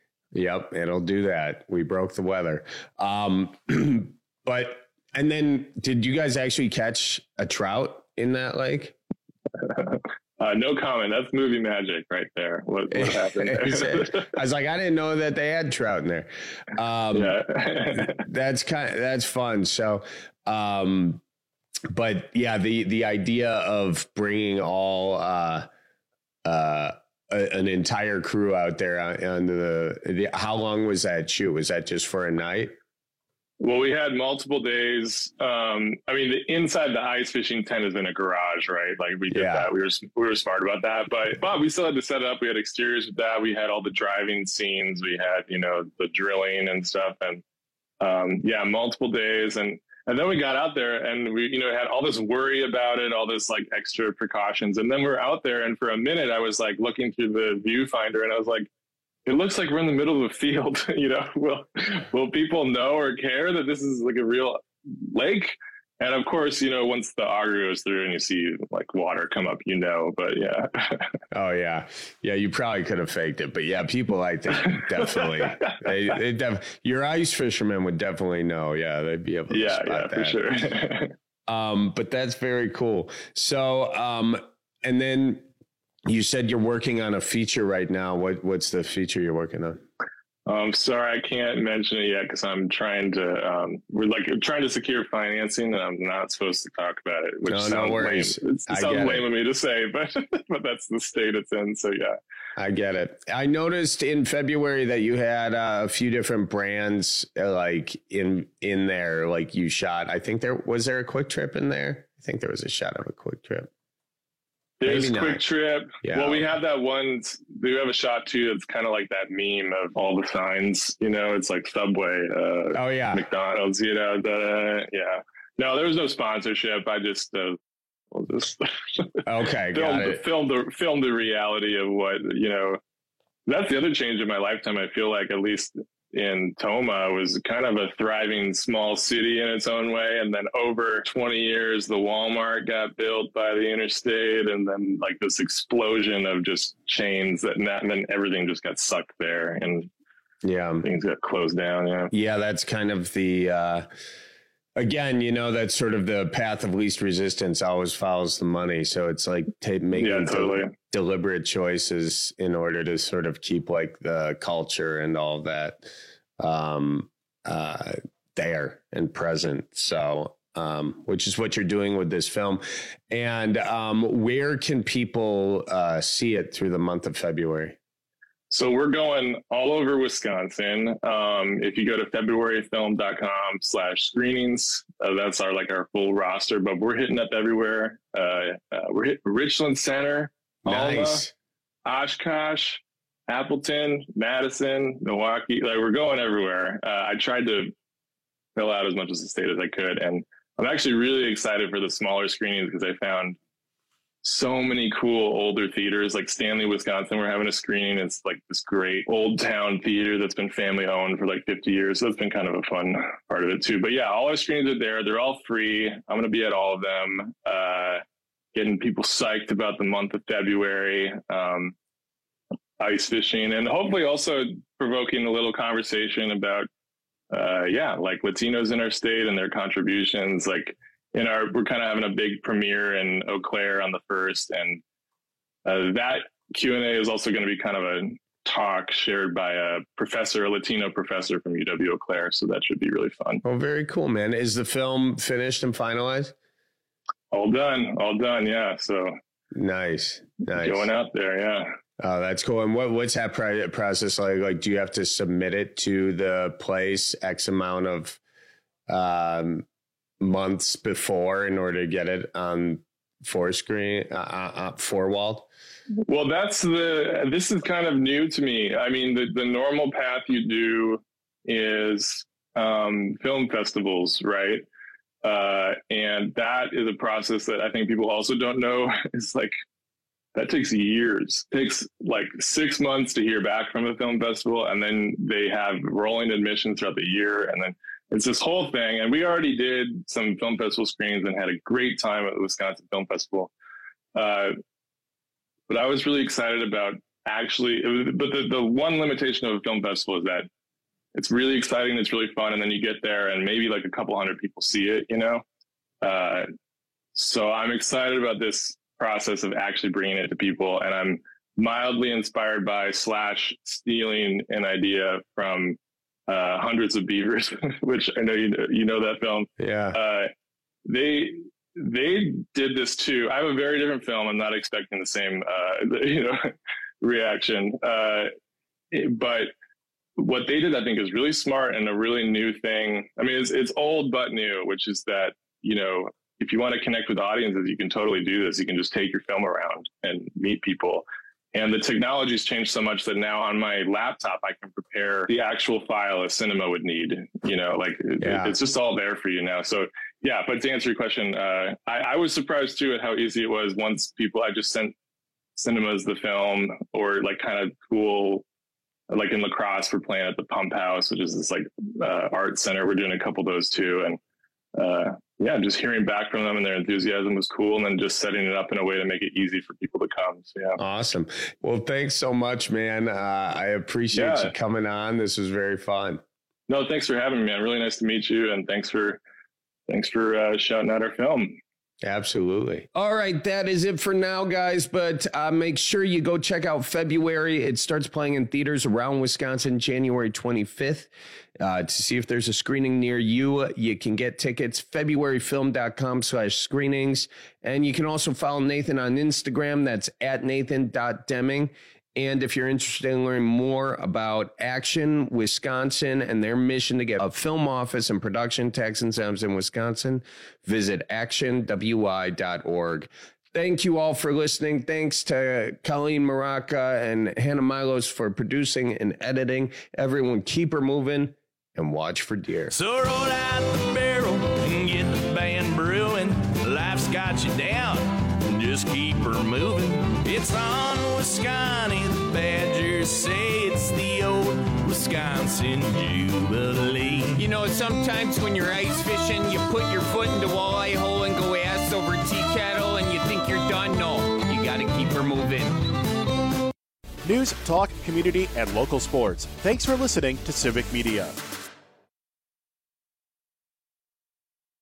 yep, it'll do that. We broke the weather. Um But, and then did you guys actually catch a trout in that lake? Uh, no comment. That's movie magic right there. What, what happened there? I was like, I didn't know that they had trout in there. Um, yeah. that's kind of, that's fun. So, um, but yeah, the, the idea of bringing all, uh, uh, a, an entire crew out there on, on the, the, how long was that shoot? Was that just for a night? Well, we had multiple days. Um, I mean, the inside the ice fishing tent is in a garage, right? Like we did yeah. that. We were we were smart about that, but but we still had to set it up. We had exteriors with that. We had all the driving scenes. We had you know the drilling and stuff, and um, yeah, multiple days. And and then we got out there and we you know had all this worry about it, all this like extra precautions. And then we we're out there, and for a minute, I was like looking through the viewfinder, and I was like, it looks like we're in the middle of a field, you know, will, will people know or care that this is like a real lake? And of course, you know, once the auger goes through and you see like water come up, you know, but yeah. Oh yeah. Yeah. You probably could have faked it, but yeah, people, I think definitely, they, they def- your ice fishermen would definitely know. Yeah. They'd be able to yeah, spot yeah, that. For sure. um, but that's very cool. So, um, and then, you said you're working on a feature right now. What what's the feature you're working on? Um, sorry, I can't mention it yet because I'm trying to. Um, we're like trying to secure financing, and I'm not supposed to talk about it. Which no, sounds no worries. lame. It sounds lame it. of me to say, but but that's the state it's in. So yeah, I get it. I noticed in February that you had uh, a few different brands uh, like in in there. Like you shot. I think there was there a Quick Trip in there. I think there was a shot of a Quick Trip. There's Quick Trip. Yeah. Well, we have that one. We have a shot too. That's kind of like that meme of all the signs. You know, it's like Subway. Uh, oh yeah. McDonald's. You know. The, yeah. No, there was no sponsorship. I just. Uh, we'll just okay. filmed, got it. Filmed the filmed the reality of what you know. That's the other change in my lifetime. I feel like at least in Tomah was kind of a thriving small city in its own way. And then over twenty years, the Walmart got built by the interstate, and then like this explosion of just chains that, and then everything just got sucked there and yeah, things got closed down. Yeah. Yeah. That's kind of the, uh, again, you know, that's sort of the path of least resistance always follows the money. So it's like ta- making yeah, totally. de- deliberate choices in order to sort of keep like the culture and all of that um, uh, there and present. So, um, which is what you're doing with this film. And um, where can people uh, see it through the month of February? So we're going all over Wisconsin. Um, if you go to february film dot com slash screenings, uh, that's our like our full roster. But we're hitting up everywhere. Uh, uh, we're hitting Richland Center, Nice. Alma, Oshkosh, Appleton, Madison, Milwaukee. Like we're going everywhere. Uh, I tried to fill out as much as the state as I could, and I'm actually really excited for the smaller screenings because I found so many cool older theaters. Like Stanley, Wisconsin, we're having a screening. It's like this great old town theater that's been family owned for like fifty years. So that's been kind of a fun part of it too. But yeah, all our screenings are there. They're all free. I'm going to be at all of them, uh, getting people psyched about the month of February, um, ice fishing, and hopefully also provoking a little conversation about, uh, yeah, like Latinos in our state and their contributions. Like, in our, we're kind of having a big premiere in Eau Claire on the first, and uh, that Q and A is also going to be kind of a talk shared by a professor, a Latino professor from U W Eau Claire. So that should be really fun. Oh, very cool, man. Is the film finished and finalized? All done, all done. Yeah. So nice, nice. Going out there. Yeah. Oh, that's cool. And what what's that process like? Like, do you have to submit it to the place X amount of um, months before in order to get it on four screen, uh, uh, four walled? Well, that's the, this is kind of new to me. I mean, the, the normal path you do is um, film festivals, right? Uh, and that is a process that I think people also don't know. It's like, that takes years. It takes like six months to hear back from a film festival. And then they have rolling admissions throughout the year. And then it's this whole thing. And we already did some film festival screenings and had a great time at the Wisconsin Film Festival. Uh, but I was really excited about actually, it was, but the, the one limitation of a film festival is that it's really exciting. It's really fun. And then you get there and maybe like a couple hundred people see it, you know? Uh, so I'm excited about this process of actually bringing it to people. And I'm mildly inspired by slash stealing an idea from Uh, Hundreds of Beavers, which I know you know, you know that film. Yeah. Uh, they they did this too. I have a very different film. I'm not expecting the same uh, you know reaction. Uh, but what they did, I think, is really smart and a really new thing. I mean, it's it's old but new, which is that, you know, if you want to connect with audiences, you can totally do this. You can just take your film around and meet people. And the technology's changed so much that now on my laptop, I can prepare the actual file a cinema would need, you know, like Yeah. it, it's just all there for you now. So yeah, but to answer your question, uh, I, I was surprised too at how easy it was once people, I just sent cinemas the film, or like kind of cool, like in La Crosse, we're playing at the Pump House, which is this like uh, art center. We're doing a couple of those too. And uh, yeah, just hearing back from them and their enthusiasm was cool. And then just setting it up in a way to make it easy for people to come. So yeah. Awesome. Well, thanks so much, man. Uh, I appreciate Yeah. you coming on. This was very fun. No, thanks for having me, man. Really nice to meet you. And thanks for, thanks for uh, shouting out our film. Absolutely. All right, that is it for now, guys. But uh, make sure you go check out February. It starts playing in theaters around Wisconsin, January twenty-fifth. Uh, to see if there's a screening near you, you can get tickets, february film dot com slash screenings. And you can also follow Nathan on Instagram. That's at nathan dot deming. And if you're interested in learning more about Action Wisconsin and their mission to get a film office and production tax incentives in Wisconsin, visit action w i dot org. Thank you all for listening. Thanks to Colleen Maraca and Hannah Milos for producing and editing. Everyone keep her moving and watch for deer. So roll out the barrel and get the band brewing. Life's got you down, just keep her moving. It's on Wisconsin, the Badgers say it's the old Wisconsin Jubilee. You know, sometimes when you're ice fishing, you put your foot in the walleye hole and go ass over tea kettle and you think you're done. No, you gotta keep her moving. News, talk, community, and local sports. Thanks for listening to Civic Media.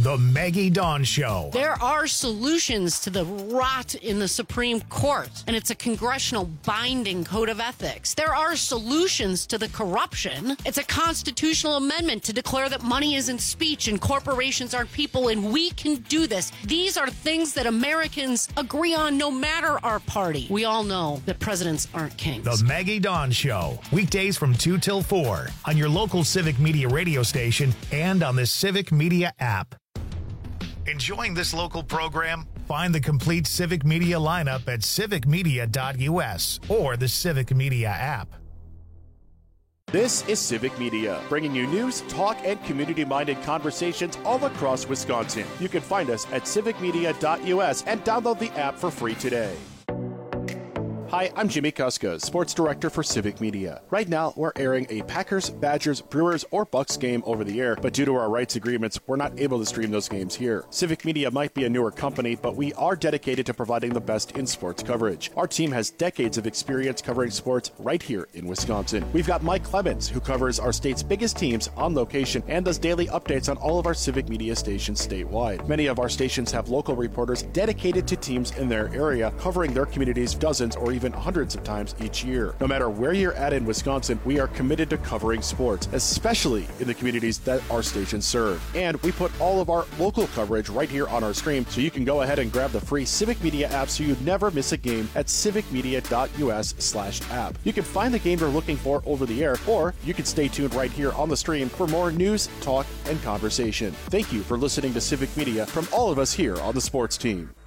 The Maggie Dawn Show. There are solutions to the rot in the Supreme Court, and it's a congressional binding code of ethics. There are solutions to the corruption. It's a constitutional amendment to declare that money isn't speech and corporations aren't people, and we can do this. These are things that Americans agree on no matter our party. We all know that presidents aren't kings. The Maggie Dawn Show. Weekdays from two till four on your local Civic Media radio station and on the Civic Media app. Enjoying this local program? Find the complete Civic Media lineup at civic media dot u s or the Civic Media app. This is Civic Media, bringing you news, talk, and community-minded conversations all across Wisconsin. You can find us at civic media dot u s and download the app for free today. Hi, I'm Jimmy Kuska, Sports Director for Civic Media. Right now, we're airing a Packers, Badgers, Brewers, or Bucks game over the air, but due to our rights agreements, we're not able to stream those games here. Civic Media might be a newer company, but we are dedicated to providing the best in sports coverage. Our team has decades of experience covering sports right here in Wisconsin. We've got Mike Clemens, who covers our state's biggest teams on location and does daily updates on all of our Civic Media stations statewide. Many of our stations have local reporters dedicated to teams in their area, covering their communities dozens or even even hundreds of times each year. No matter where you're at in Wisconsin, we are committed to covering sports, especially in the communities that our stations serve. And we put all of our local coverage right here on our stream, so you can go ahead and grab the free Civic Media app so you never miss a game at civic media dot u s slash app. You can find the game you're looking for over the air, or you can stay tuned right here on the stream for more news, talk, and conversation. Thank you for listening to Civic Media from all of us here on the sports team.